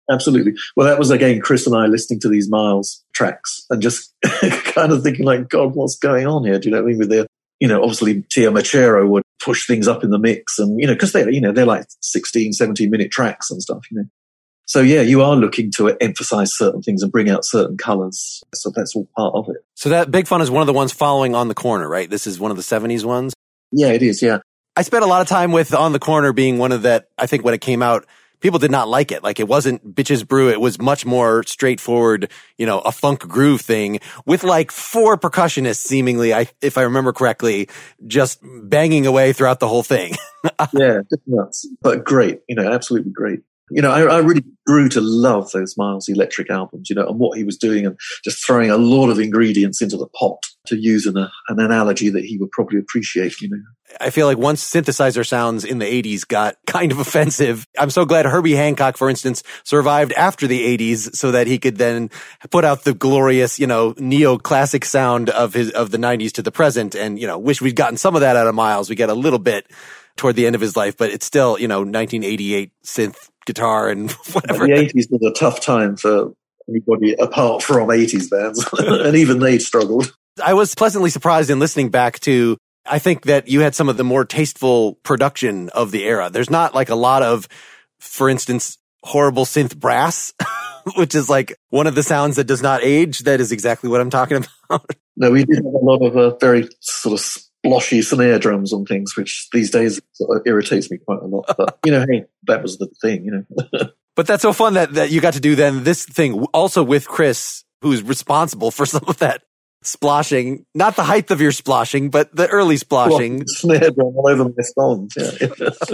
[SPEAKER 4] Absolutely. Well, that was, again, Chris and I listening to these Miles tracks and just kind of thinking like, God, what's going on here? Do you know what I mean? With their, obviously Tio Machero would push things up in the mix and, because they're like 16, 17-minute tracks and stuff, So, yeah, you are looking to emphasize certain things and bring out certain colors. So that's all part of it.
[SPEAKER 3] So that Big Fun is one of the ones following On the Corner, right? This is one of the 70s ones?
[SPEAKER 4] Yeah, it is, yeah.
[SPEAKER 3] I spent a lot of time with On the Corner being one of that, I think when it came out, people did not like it. Like, it wasn't Bitches Brew. It was much more straightforward, a funk groove thing with like 4 percussionists seemingly, if I remember correctly, just banging away throughout the whole thing.
[SPEAKER 4] Yeah, just nuts. But great, absolutely great. I really grew to love those Miles Electric albums, and what he was doing and just throwing a lot of ingredients into the pot, to use an analogy that he would probably appreciate,
[SPEAKER 3] I feel like once synthesizer sounds in the 80s got kind of offensive, I'm so glad Herbie Hancock, for instance, survived after the 80s so that he could then put out the glorious, neoclassic sound of the 90s to the present. And, wish we'd gotten some of that out of Miles. We get a little bit toward the end of his life, but it's still, 1988 synth guitar and whatever.
[SPEAKER 4] The 80s was a tough time for anybody apart from 80s bands, and even they struggled.
[SPEAKER 3] I was pleasantly surprised in listening back to, I think that you had some of the more tasteful production of the era. There's not like a lot of, for instance, horrible synth brass, which is like one of the sounds that does not age. That is exactly what I'm talking about.
[SPEAKER 4] No, we did have a lot of very sort of sploshy snare drums on things, which these days sort of irritates me quite a lot. But, hey, that was the thing,
[SPEAKER 3] But that's so fun that you got to do then this thing also with Chris, who's responsible for some of that sploshing, not the height of your sploshing, but the early sploshing.
[SPEAKER 4] Snare drum all over my songs. Yeah.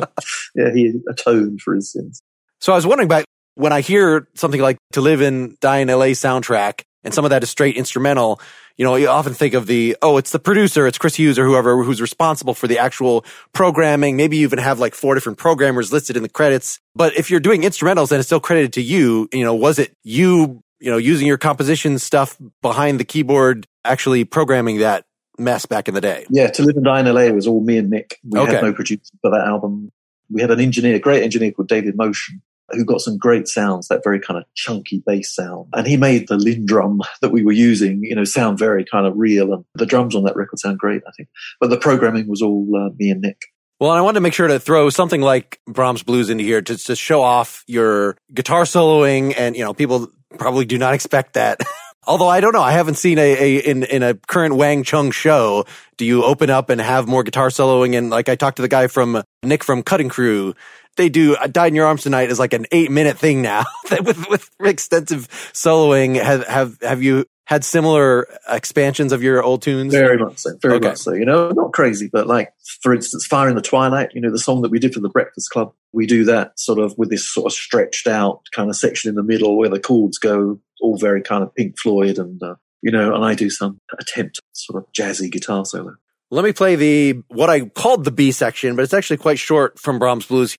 [SPEAKER 4] Yeah, he atoned for his sins.
[SPEAKER 3] So I was wondering about when I hear something like To Live and Die in LA soundtrack, and some of that is straight instrumental, you often think of it's the producer, it's Chris Hughes or whoever who's responsible for the actual programming. Maybe you even have like 4 different programmers listed in the credits. But if you're doing instrumentals and it's still credited to you, was it you, using your composition stuff behind the keyboard, actually programming that mess back in the day?
[SPEAKER 4] Yeah, To Live and Die in LA was all me and Nick. We had no producer for that album. We had a great engineer called David Motion, who got some great sounds, that very kind of chunky bass sound. And he made the Lindrum that we were using, sound very kind of real. And the drums on that record sound great, I think. But the programming was all me and Nick.
[SPEAKER 3] Well, I wanted to make sure to throw something like Brahms Blues into here to show off your guitar soloing. And, people probably do not expect that. Although I don't know, I haven't seen in a current Wang Chung show, do you open up and have more guitar soloing? And like I talked to the guy from Nick from Cutting Crew, they do Died in Your Arms Tonight is like an 8-minute thing now with extensive soloing. Have you had similar expansions of your old tunes?
[SPEAKER 4] Very much so. Very much so. Not crazy, but like, for instance, Fire in the Twilight, the song that we did for the Breakfast Club, we do that sort of with this sort of stretched out kind of section in the middle where the chords go all very kind of Pink Floyd and, and I do some attempt at sort of jazzy guitar solo.
[SPEAKER 3] Let me play what I called the B section, but it's actually quite short from Brahms Blues.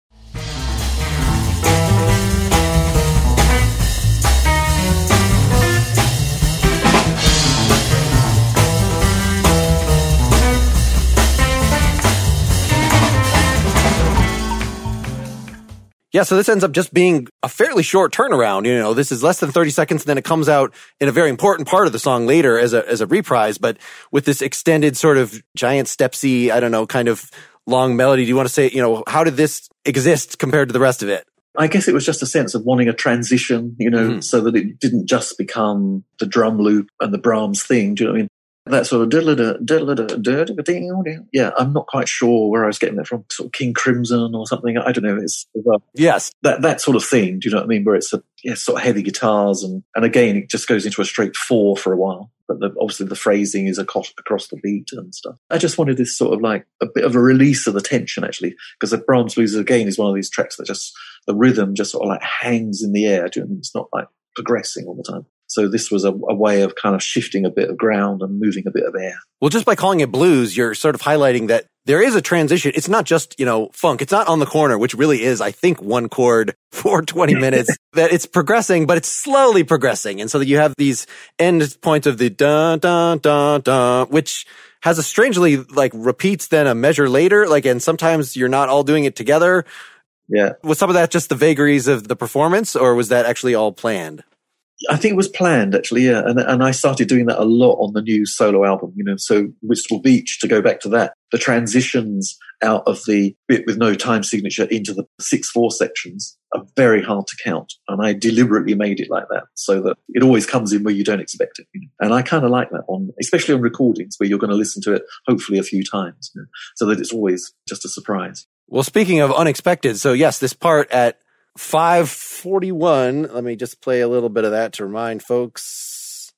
[SPEAKER 3] Yeah, so this ends up just being a fairly short turnaround. This is less than 30 seconds, and then it comes out in a very important part of the song later as a reprise, but with this extended sort of giant stepsy, I don't know, kind of long melody. Do you want to say, how did this exist compared to the rest of it?
[SPEAKER 4] I guess it was just a sense of wanting a transition, so that it didn't just become the drum loop and the Brahms thing. Do you know what I mean? That sort of yeah, I'm not quite sure where I was getting that from. Sort of King Crimson or something. I don't know. It's
[SPEAKER 3] yes,
[SPEAKER 4] that sort of thing. Do you know what I mean? Where it's sort of heavy guitars and again it just goes into a straight 4 for a while. But obviously the phrasing is across the beat and stuff. I just wanted this sort of like a bit of a release of the tension actually, because the Brahms Blues again is one of these tracks that just the rhythm just sort of like hangs in the air. Do you know what I mean? It's not like progressing all the time. So this was a way of kind of shifting a bit of ground and moving a bit of air.
[SPEAKER 3] Well, just by calling it blues, you're sort of highlighting that there is a transition. It's not just, funk. It's not On the Corner, which really is, I think, one chord for 20 minutes, that it's progressing, but it's slowly progressing. And so that you have these end points of the dun, dun, dun, dun, which has a strangely like repeats then a measure later. Like, and sometimes you're not all doing it together.
[SPEAKER 4] Yeah.
[SPEAKER 3] Was some of that just the vagaries of the performance, or was that actually all planned?
[SPEAKER 4] I think it was planned, actually, yeah. And I started doing that a lot on the new solo album, So Whitstable Beach, to go back to that, the transitions out of the bit with no time signature into the 6/4 sections are very hard to count. And I deliberately made it like that so that it always comes in where you don't expect it. And I kind of like that especially on recordings where you're going to listen to it hopefully a few times, so that it's always just a surprise.
[SPEAKER 3] Well, speaking of unexpected, so yes, this part at 5:41. Let me just play a little bit of that to remind folks.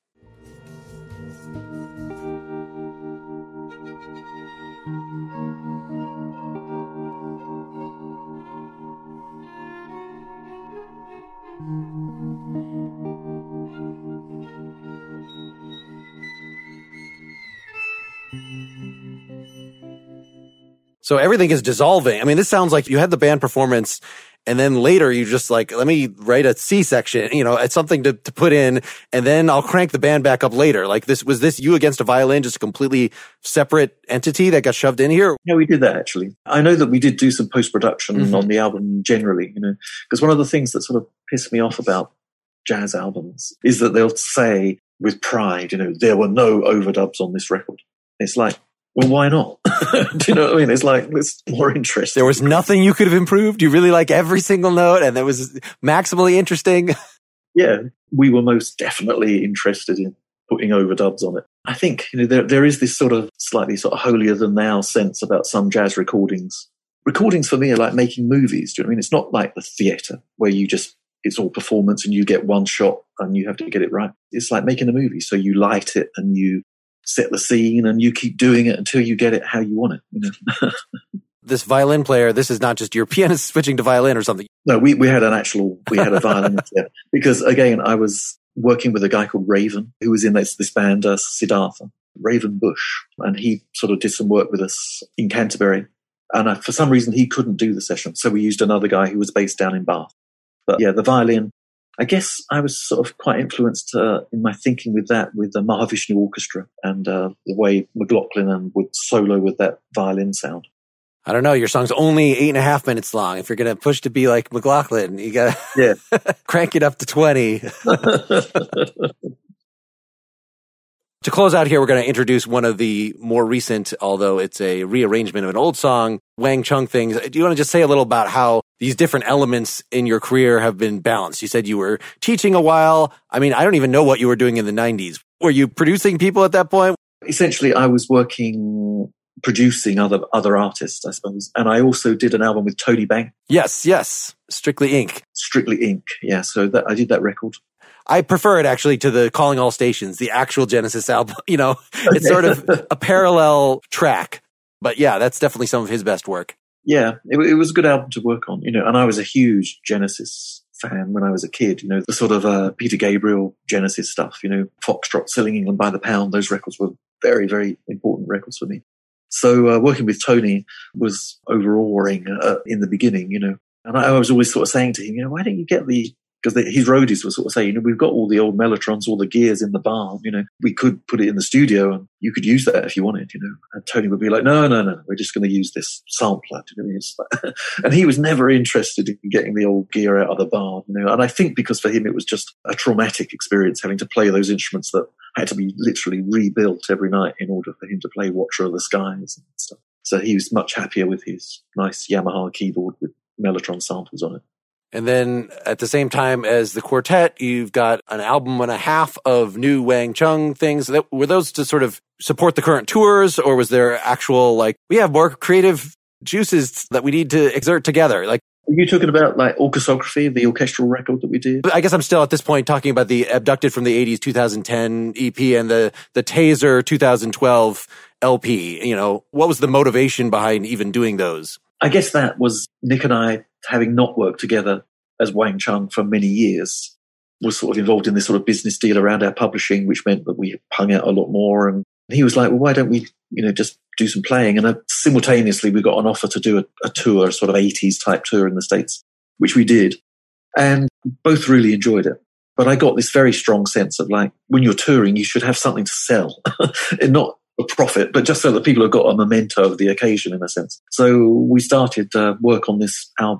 [SPEAKER 3] So everything is dissolving. I mean, this sounds like you had the band performance and then later you just like, let me write a C section, it's something to put in, and then I'll crank the band back up later. Like was this you against a violin, just a completely separate entity that got shoved in here?
[SPEAKER 4] Yeah, we did that actually. I know that we did do some post-production on the album generally, because one of the things that sort of pissed me off about jazz albums is that they'll say with pride, there were no overdubs on this record. It's like, well, why not? Do you know what I mean? It's like, it's more interesting.
[SPEAKER 3] There was nothing you could have improved. You really like every single note, and that was maximally interesting.
[SPEAKER 4] Yeah, we were most definitely interested in putting overdubs on it. I think, there is this sort of slightly sort of holier than thou sense about some jazz recordings. Recordings for me are like making movies. Do you know what I mean? It's not like the theatre where it's all performance and you get one shot and you have to get it right. It's like making a movie. So you light it and you set the scene and you keep doing it until you get it how you want it.
[SPEAKER 3] This violin player, this is not just your pianist switching to violin or something.
[SPEAKER 4] No, we had a violinist there. Because again, I was working with a guy called Raven, who was in this band, Siddhartha, Raven Bush. And he sort of did some work with us in Canterbury. And for some reason, he couldn't do the session. So we used another guy who was based down in Bath. But yeah, the violin, I guess I was sort of quite influenced in my thinking with the Mahavishnu Orchestra and the way McLaughlin would solo with that violin sound.
[SPEAKER 3] I don't know. Your song's only 8.5 minutes long. If you're going to push to be like McLaughlin, you got to crank it up to 20. To close out here, we're going to introduce one of the more recent, although it's a rearrangement of an old song, Wang Chung things. Do you want to just say a little about how these different elements in your career have been balanced? You said you were teaching a while. I mean, I don't even know what you were doing in the 90s. Were you producing people at that point?
[SPEAKER 4] Essentially, I was producing other artists, I suppose. And I also did an album with Tony Banks.
[SPEAKER 3] Yes. Strictly Inc.
[SPEAKER 4] Strictly Inc. Yeah, so I did that record.
[SPEAKER 3] I prefer it actually to the Calling All Stations, the actual Genesis album. It's sort of a parallel track. But yeah, that's definitely some of his best work.
[SPEAKER 4] Yeah, it was a good album to work on, and I was a huge Genesis fan when I was a kid, the sort of Peter Gabriel Genesis stuff, Foxtrot, Selling England by the Pound. Those records were very, very important records for me. So working with Tony was overawing in the beginning, and I was always sort of saying to him, why don't you get because his roadies were sort of saying, we've got all the old Mellotrons, all the gears in the barn, we could put it in the studio and you could use that if you wanted, And Tony would be like, no, we're just going to use this sampler. And he was never interested in getting the old gear out of the barn, And I think because for him it was just a traumatic experience having to play those instruments that had to be literally rebuilt every night in order for him to play Watcher of the Skies and stuff. So he was much happier with his nice Yamaha keyboard with Mellotron samples on it.
[SPEAKER 3] And then at the same time as the quartet, you've got an album and a half of new Wang Chung things. Were those to sort of support the current tours, or was there actual, we have more creative juices that we need to exert together? Are
[SPEAKER 4] you talking about Orchestrography, the orchestral record that we did?
[SPEAKER 3] I guess I'm still at this point talking about the Abducted from the 80s 2010 EP and the Taser 2012 LP. What was the motivation behind even doing those?
[SPEAKER 4] I guess that was Nick and I, having not worked together as Wang Chung for many years, was sort of involved in this sort of business deal around our publishing, which meant that we hung out a lot more. And he was like, well, why don't we, just do some playing? And simultaneously, we got an offer to do a tour, a sort of 80s type tour in the States, which we did. And both really enjoyed it. But I got this very strong sense of when you're touring, you should have something to sell and not a profit, but just so that people have got a memento of the occasion in a sense. So we started work on this album.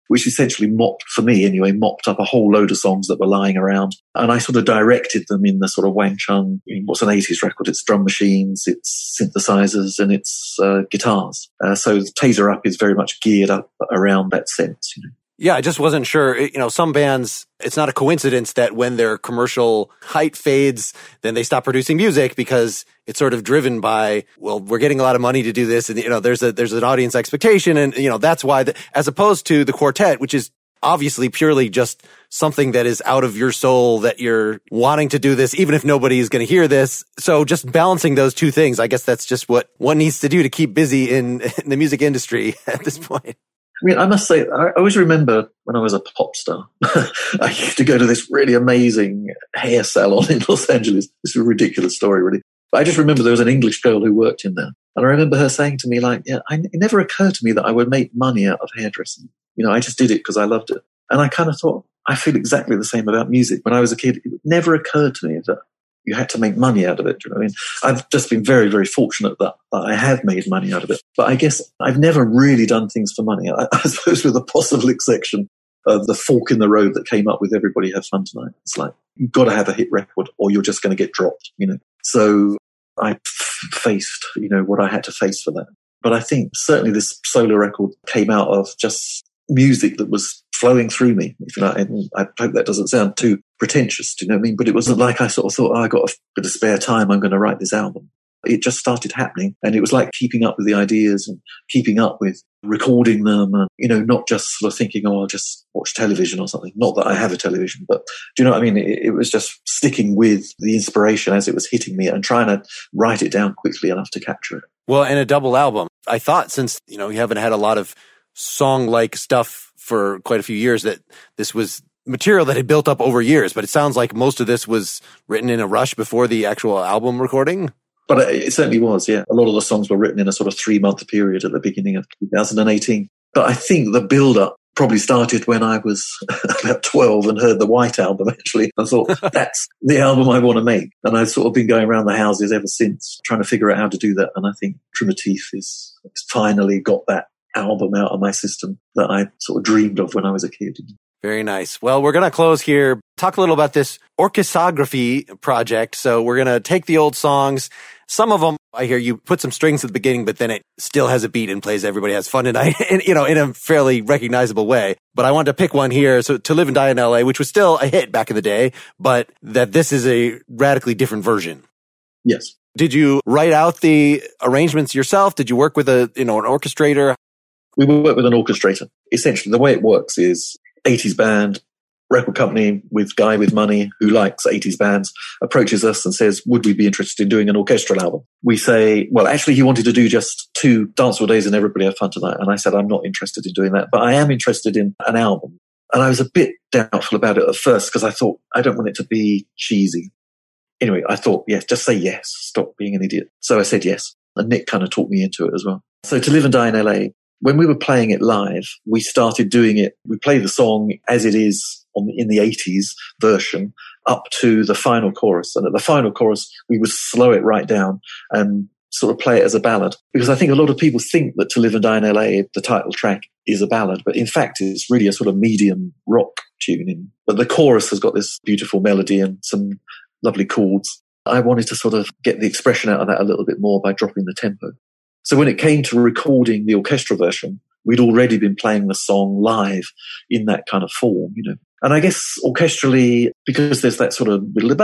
[SPEAKER 4] which essentially mopped up a whole load of songs that were lying around. And I sort of directed them in the sort of Wang Chung, what's an 80s record? It's drum machines, it's synthesizers, and it's guitars. So Taser Up is very much geared up around that sense,
[SPEAKER 3] Yeah, I just wasn't sure. Some bands, it's not a coincidence that when their commercial height fades, then they stop producing music because it's sort of driven by, well, we're getting a lot of money to do this. And, there's an audience expectation. And, that's why, as opposed to the quartet, which is obviously purely just something that is out of your soul, that you're wanting to do this, even if nobody is going to hear this. So just balancing those two things, I guess that's just what one needs to do to keep busy in the music industry at this point.
[SPEAKER 4] I mean, I must say, I always remember when I was a pop star, I used to go to this really amazing hair salon in Los Angeles. This is a ridiculous story, really. But I just remember there was an English girl who worked in there. And I remember her saying to me, it never occurred to me that I would make money out of hairdressing. I just did it because I loved it. And I kind of thought, I feel exactly the same about music. When I was a kid, it never occurred to me that you had to make money out of it. Do you know what I mean? I've just been very, very fortunate that I have made money out of it. But I guess I've never really done things for money. I suppose with the possible exception of the fork in the road that came up with Everybody Have Fun Tonight. It's like, you've got to have a hit record or you're just going to get dropped, So I faced, what I had to face for that. But I think certainly this solo record came out of just music that was flowing through me, if you like. And I hope that doesn't sound too pretentious, do you know what I mean? But it wasn't like I sort of thought, I got a bit of spare time, I'm going to write this album. It just started happening. And it was like keeping up with the ideas and keeping up with recording them and, not just sort of thinking, I'll just watch television or something. Not that I have a television, but do you know what I mean? It was just sticking with the inspiration as it was hitting me and trying to write it down quickly enough to capture it.
[SPEAKER 3] Well, and a double album. I thought since, you haven't had a lot of song-like stuff for quite a few years, that this was material that had built up over years, but it sounds like most of this was written in a rush before the actual album recording.
[SPEAKER 4] But it certainly was, yeah. A lot of the songs were written in a sort of 3-month period at the beginning of 2018. But I think the build-up probably started when I was about 12 and heard the White Album, actually. I thought, that's the album I want to make. And I've sort of been going around the houses ever since, trying to figure out how to do that. And I think Primitif has finally got that album out of my system that I sort of dreamed of when I was a kid.
[SPEAKER 3] Very nice. Well, we're going to close here. Talk a little about this orchestrography project. So we're going to take the old songs. Some of them, I hear you put some strings at the beginning, but then it still has a beat and plays Everybody Has Fun Tonight, in a fairly recognizable way. But I wanted to pick one here. So To Live and Die in LA, which was still a hit back in the day, but that this is a radically different version.
[SPEAKER 4] Yes.
[SPEAKER 3] Did you write out the arrangements yourself? Did you work with an orchestrator?
[SPEAKER 4] We work with an orchestrator. Essentially, the way it works is 80s band, record company with guy with money who likes 80s bands approaches us and says, would we be interested in doing an orchestral album? We say, well, actually, he wanted to do just 2 Dancehall Days and Everybody Have Fun Tonight. And I said, I'm not interested in doing that, but I am interested in an album. And I was a bit doubtful about it at first because I thought, I don't want it to be cheesy. Anyway, I thought, yes, just say yes. Stop being an idiot. So I said yes. And Nick kind of talked me into it as well. So To Live and Die in LA, when we were playing it live, we started doing it. We play the song as it is in the 80s version up to the final chorus. And at the final chorus, we would slow it right down and sort of play it as a ballad. Because I think a lot of people think that To Live and Die in LA, the title track, is a ballad. But in fact, it's really a sort of medium rock tuning. But the chorus has got this beautiful melody and some lovely chords. I wanted to sort of get the expression out of that a little bit more by dropping the tempo. So when it came to recording the orchestral version, we'd already been playing the song live in that kind of form, And I guess orchestrally, because there's that sort of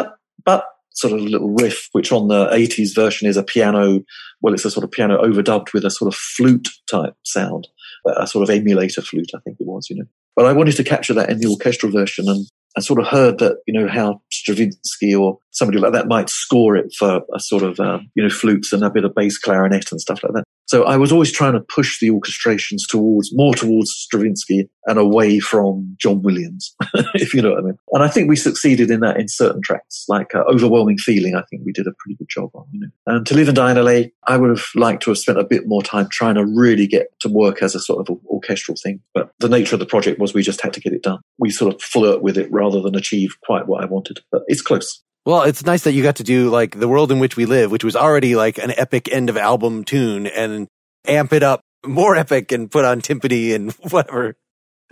[SPEAKER 4] but sort of little riff, which on the 80s version is a piano, well, it's a sort of piano overdubbed with a sort of flute type sound, a sort of emulator flute, I think it was, But I wanted to capture that in the orchestral version, and I sort of heard that, how Stravinsky or somebody like that might score it for a sort of, flutes and a bit of bass clarinet and stuff like that. So I was always trying to push the orchestrations more towards Stravinsky and away from John Williams, if you know what I mean. And I think we succeeded in that in certain tracks, like Overwhelming Feeling, I think we did a pretty good job on, And To Live and Die in LA, I would have liked to have spent a bit more time trying to really get to work as a sort of orchestral thing. But the nature of the project was we just had to get it done. We sort of flirt with it rather than achieve quite what I wanted, but it's close.
[SPEAKER 3] Well, it's nice that you got to do like The World in Which We Live, which was already like an epic end of album tune, and amp it up more epic and put on timpani and whatever.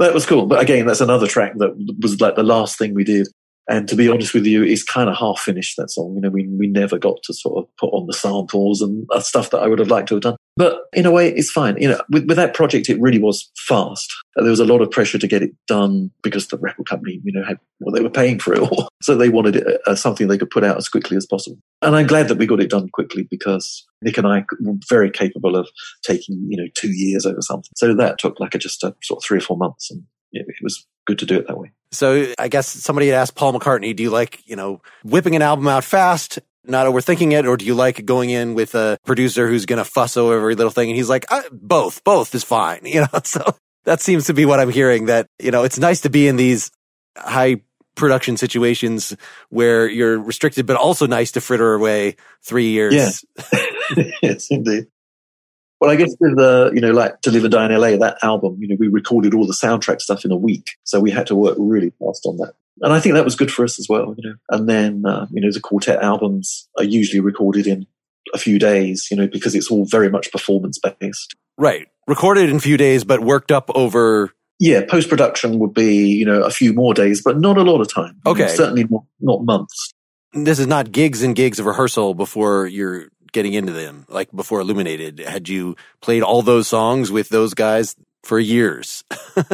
[SPEAKER 4] That was cool. But again, that's another track that was like the last thing we did. And to be honest with you, it's kind of half finished, that song. We never got to sort of put on the samples and stuff that I would have liked to have done. But in a way, it's fine. With that project, it really was fast. There was a lot of pressure to get it done because the record company, they were paying for it all. So they wanted it something they could put out as quickly as possible. And I'm glad that we got it done quickly because Nick and I were very capable of taking, 2 years over something. So that took just a sort of 3 or 4 months. And it was good to do it that way.
[SPEAKER 3] So I guess somebody had asked Paul McCartney, do you like, whipping an album out fast, not overthinking it, or do you like going in with a producer who's going to fuss over every little thing? And he's like, both is fine. So that seems to be what I'm hearing, that, it's nice to be in these high production situations where you're restricted, but also nice to fritter away 3 years.
[SPEAKER 4] Yeah. Yes, indeed. Well, I guess with like To Live and Die in LA, that album, we recorded all the soundtrack stuff in a week. So we had to work really fast on that. And I think that was good for us as well, And then, the quartet albums are usually recorded in a few days, because it's all very much performance based.
[SPEAKER 3] Right. Recorded in a few days, but worked up over...
[SPEAKER 4] Yeah, post-production would be, a few more days, but not a lot of time.
[SPEAKER 3] Okay.
[SPEAKER 4] Certainly not months.
[SPEAKER 3] This is not gigs and gigs of rehearsal before you're getting into them, like before Illuminated. Had you played all those songs with those guys for years?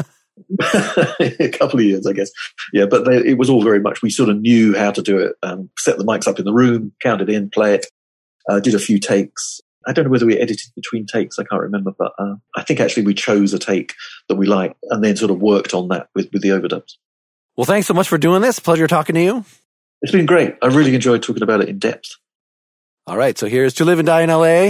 [SPEAKER 4] A couple of years, I guess. Yeah, but it was all very much, we sort of knew how to do it. Set the mics up in the room, count it in, play it, did a few takes. I don't know whether we edited between takes, I can't remember, but I think actually we chose a take that we liked and then sort of worked on that with the overdubs.
[SPEAKER 3] Well, thanks so much for doing this. Pleasure talking to you.
[SPEAKER 4] It's been great. I really enjoyed talking about it in depth.
[SPEAKER 3] All right, so here's To Live and Die in LA.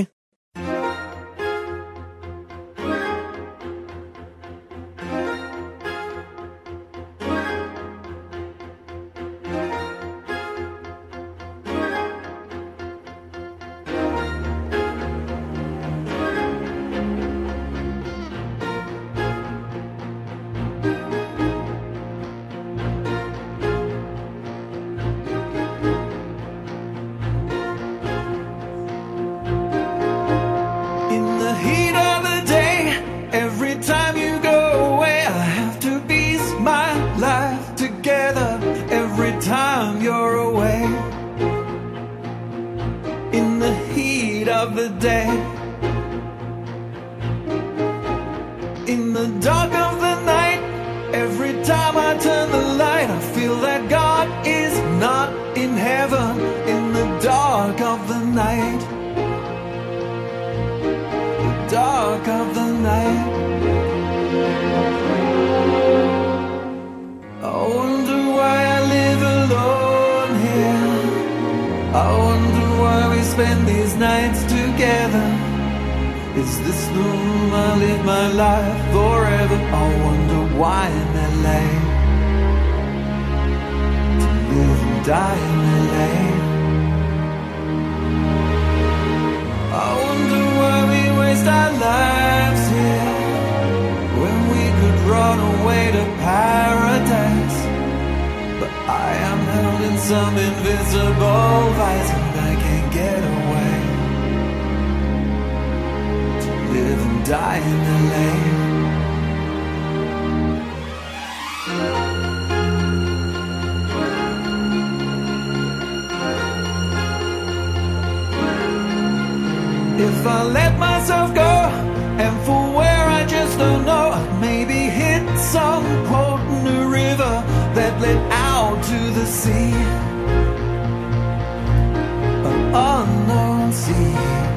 [SPEAKER 5] If I let myself go, and for where I just don't know, I'd maybe hit some port in a river that led out to the sea, an unknown sea.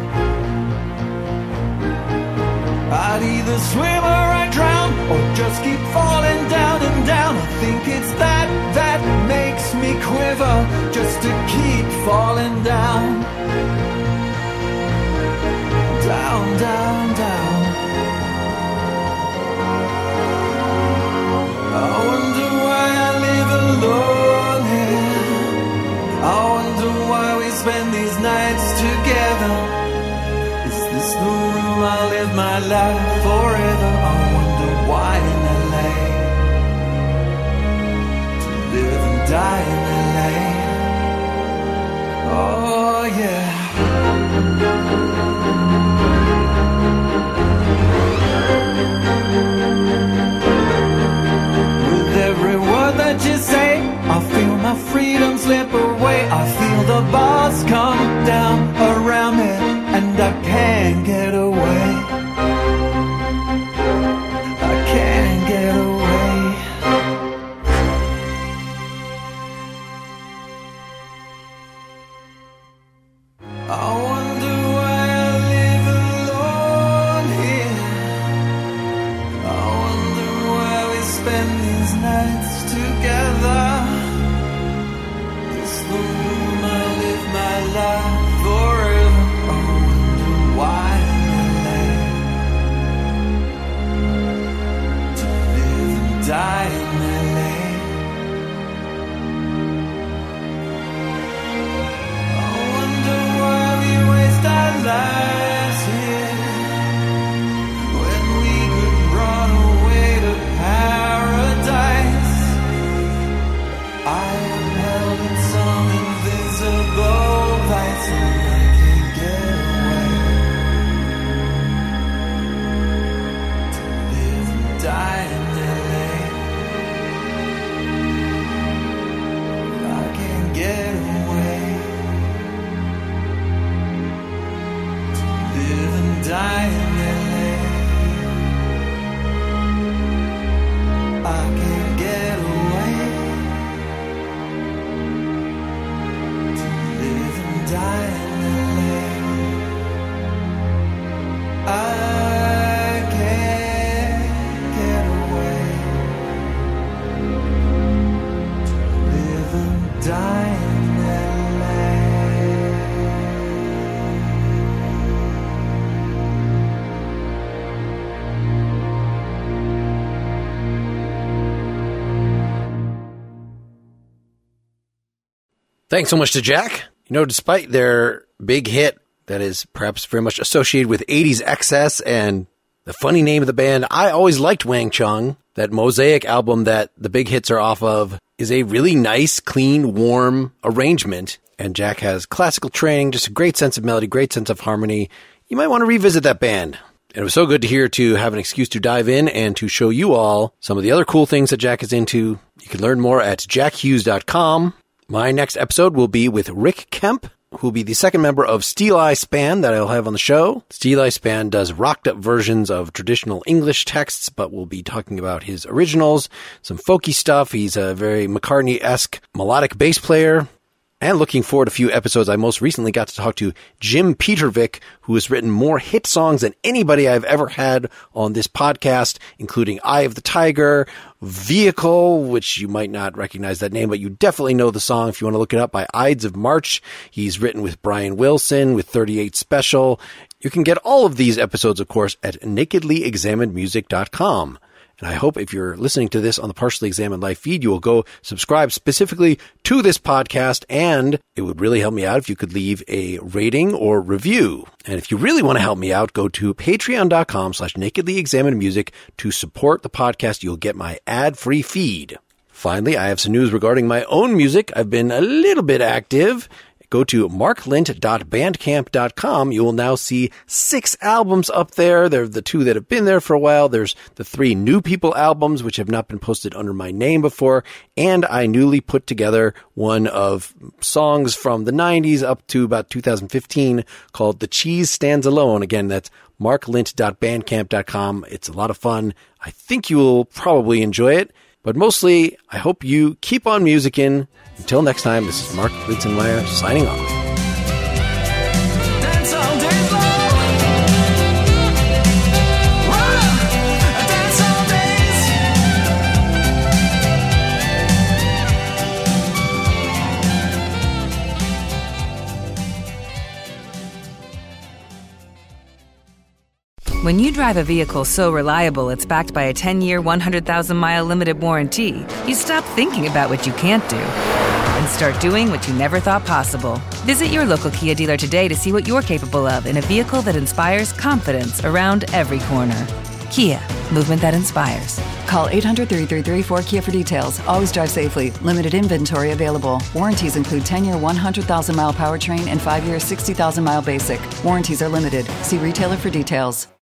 [SPEAKER 5] I'd either swim or I'd drown, or just keep falling down and down. I think it's that makes me quiver, just to keep falling down. Down, down, down. I wonder why I live alone here. I wonder why we spend these nights together. Is this the room I live my life forever? I wonder why in LA, to live and die in LA. Oh yeah. I feel the bars come down around me and I can't get away. I can't get away. I wonder why I live alone here. I wonder why we spend these nights together. Is the room I live my life forever? I wonder why I'm alive. To live and die in LA. I wonder why we waste our lives here when we could run away to paradise. I am held in some invisible vice and I can't get away. To live and die in LA. I can't get away. To live and die in LA. I can't get away. To live and die in LA. I can't get away. To live and die in LA.
[SPEAKER 3] Thanks so much to Jack. You know, despite their big hit that is perhaps very much associated with 80s excess and the funny name of the band, I always liked Wang Chung. That Mosaic album that the big hits are off of is a really nice, clean, warm arrangement. And Jack has classical training, just a great sense of melody, great sense of harmony. You might want to revisit that band. And it was so good to hear to have an excuse to dive in and to show you all some of the other cool things that Jack is into. You can learn more at jackhughes.com. My next episode will be with Rick Kemp, who will be the second member of Steel Eye Span that I'll have on the show. Steel Eye Span does rocked up versions of traditional English texts, but we'll be talking about his originals, some folky stuff. He's a very McCartney-esque melodic bass player. And looking forward to a few episodes, I most recently got to talk to Jim Petervik, who has written more hit songs than anybody I've ever had on this podcast, including Eye of the Tiger, Vehicle, which you might not recognize that name, but you definitely know the song if you want to look it up, by Ides of March. He's written with Brian Wilson, with 38 Special. You can get all of these episodes, of course, at nakedlyexaminedmusic.com. And I hope if you're listening to this on the Partially Examined Live feed, you will go subscribe specifically to this podcast, and it would really help me out if you could leave a rating or review. And if you really want to help me out, go to patreon.com/nakedlyexaminedmusic to support the podcast. You'll get my ad-free feed. Finally, I have some news regarding my own music. I've been a little bit active. Go to marklint.bandcamp.com. You will now see 6 albums up there. There are the 2 that have been there for a while. There's the 3 New People albums, which have not been posted under my name before. And I newly put together one of songs from the 90s up to about 2015 called The Cheese Stands Alone. Again, that's marklint.bandcamp.com. It's a lot of fun. I think you will probably enjoy it. But mostly, I hope you keep on musicking. Until next time, this is Mark Linsenmeyer signing off.
[SPEAKER 5] Dance all day long. Dance all days.
[SPEAKER 1] When you drive a vehicle so reliable it's backed by a 10-year, 100,000-mile limited warranty, you stop thinking about what you can't do and start doing what you never thought possible. Visit your local Kia dealer today to see what you're capable of in a vehicle that inspires confidence around every corner. Kia, movement that inspires.
[SPEAKER 2] Call 800-333-4KIA for details. Always drive safely. Limited inventory available. Warranties include 10-year 100,000-mile powertrain and 5-year 60,000-mile basic. Warranties are limited. See retailer for details.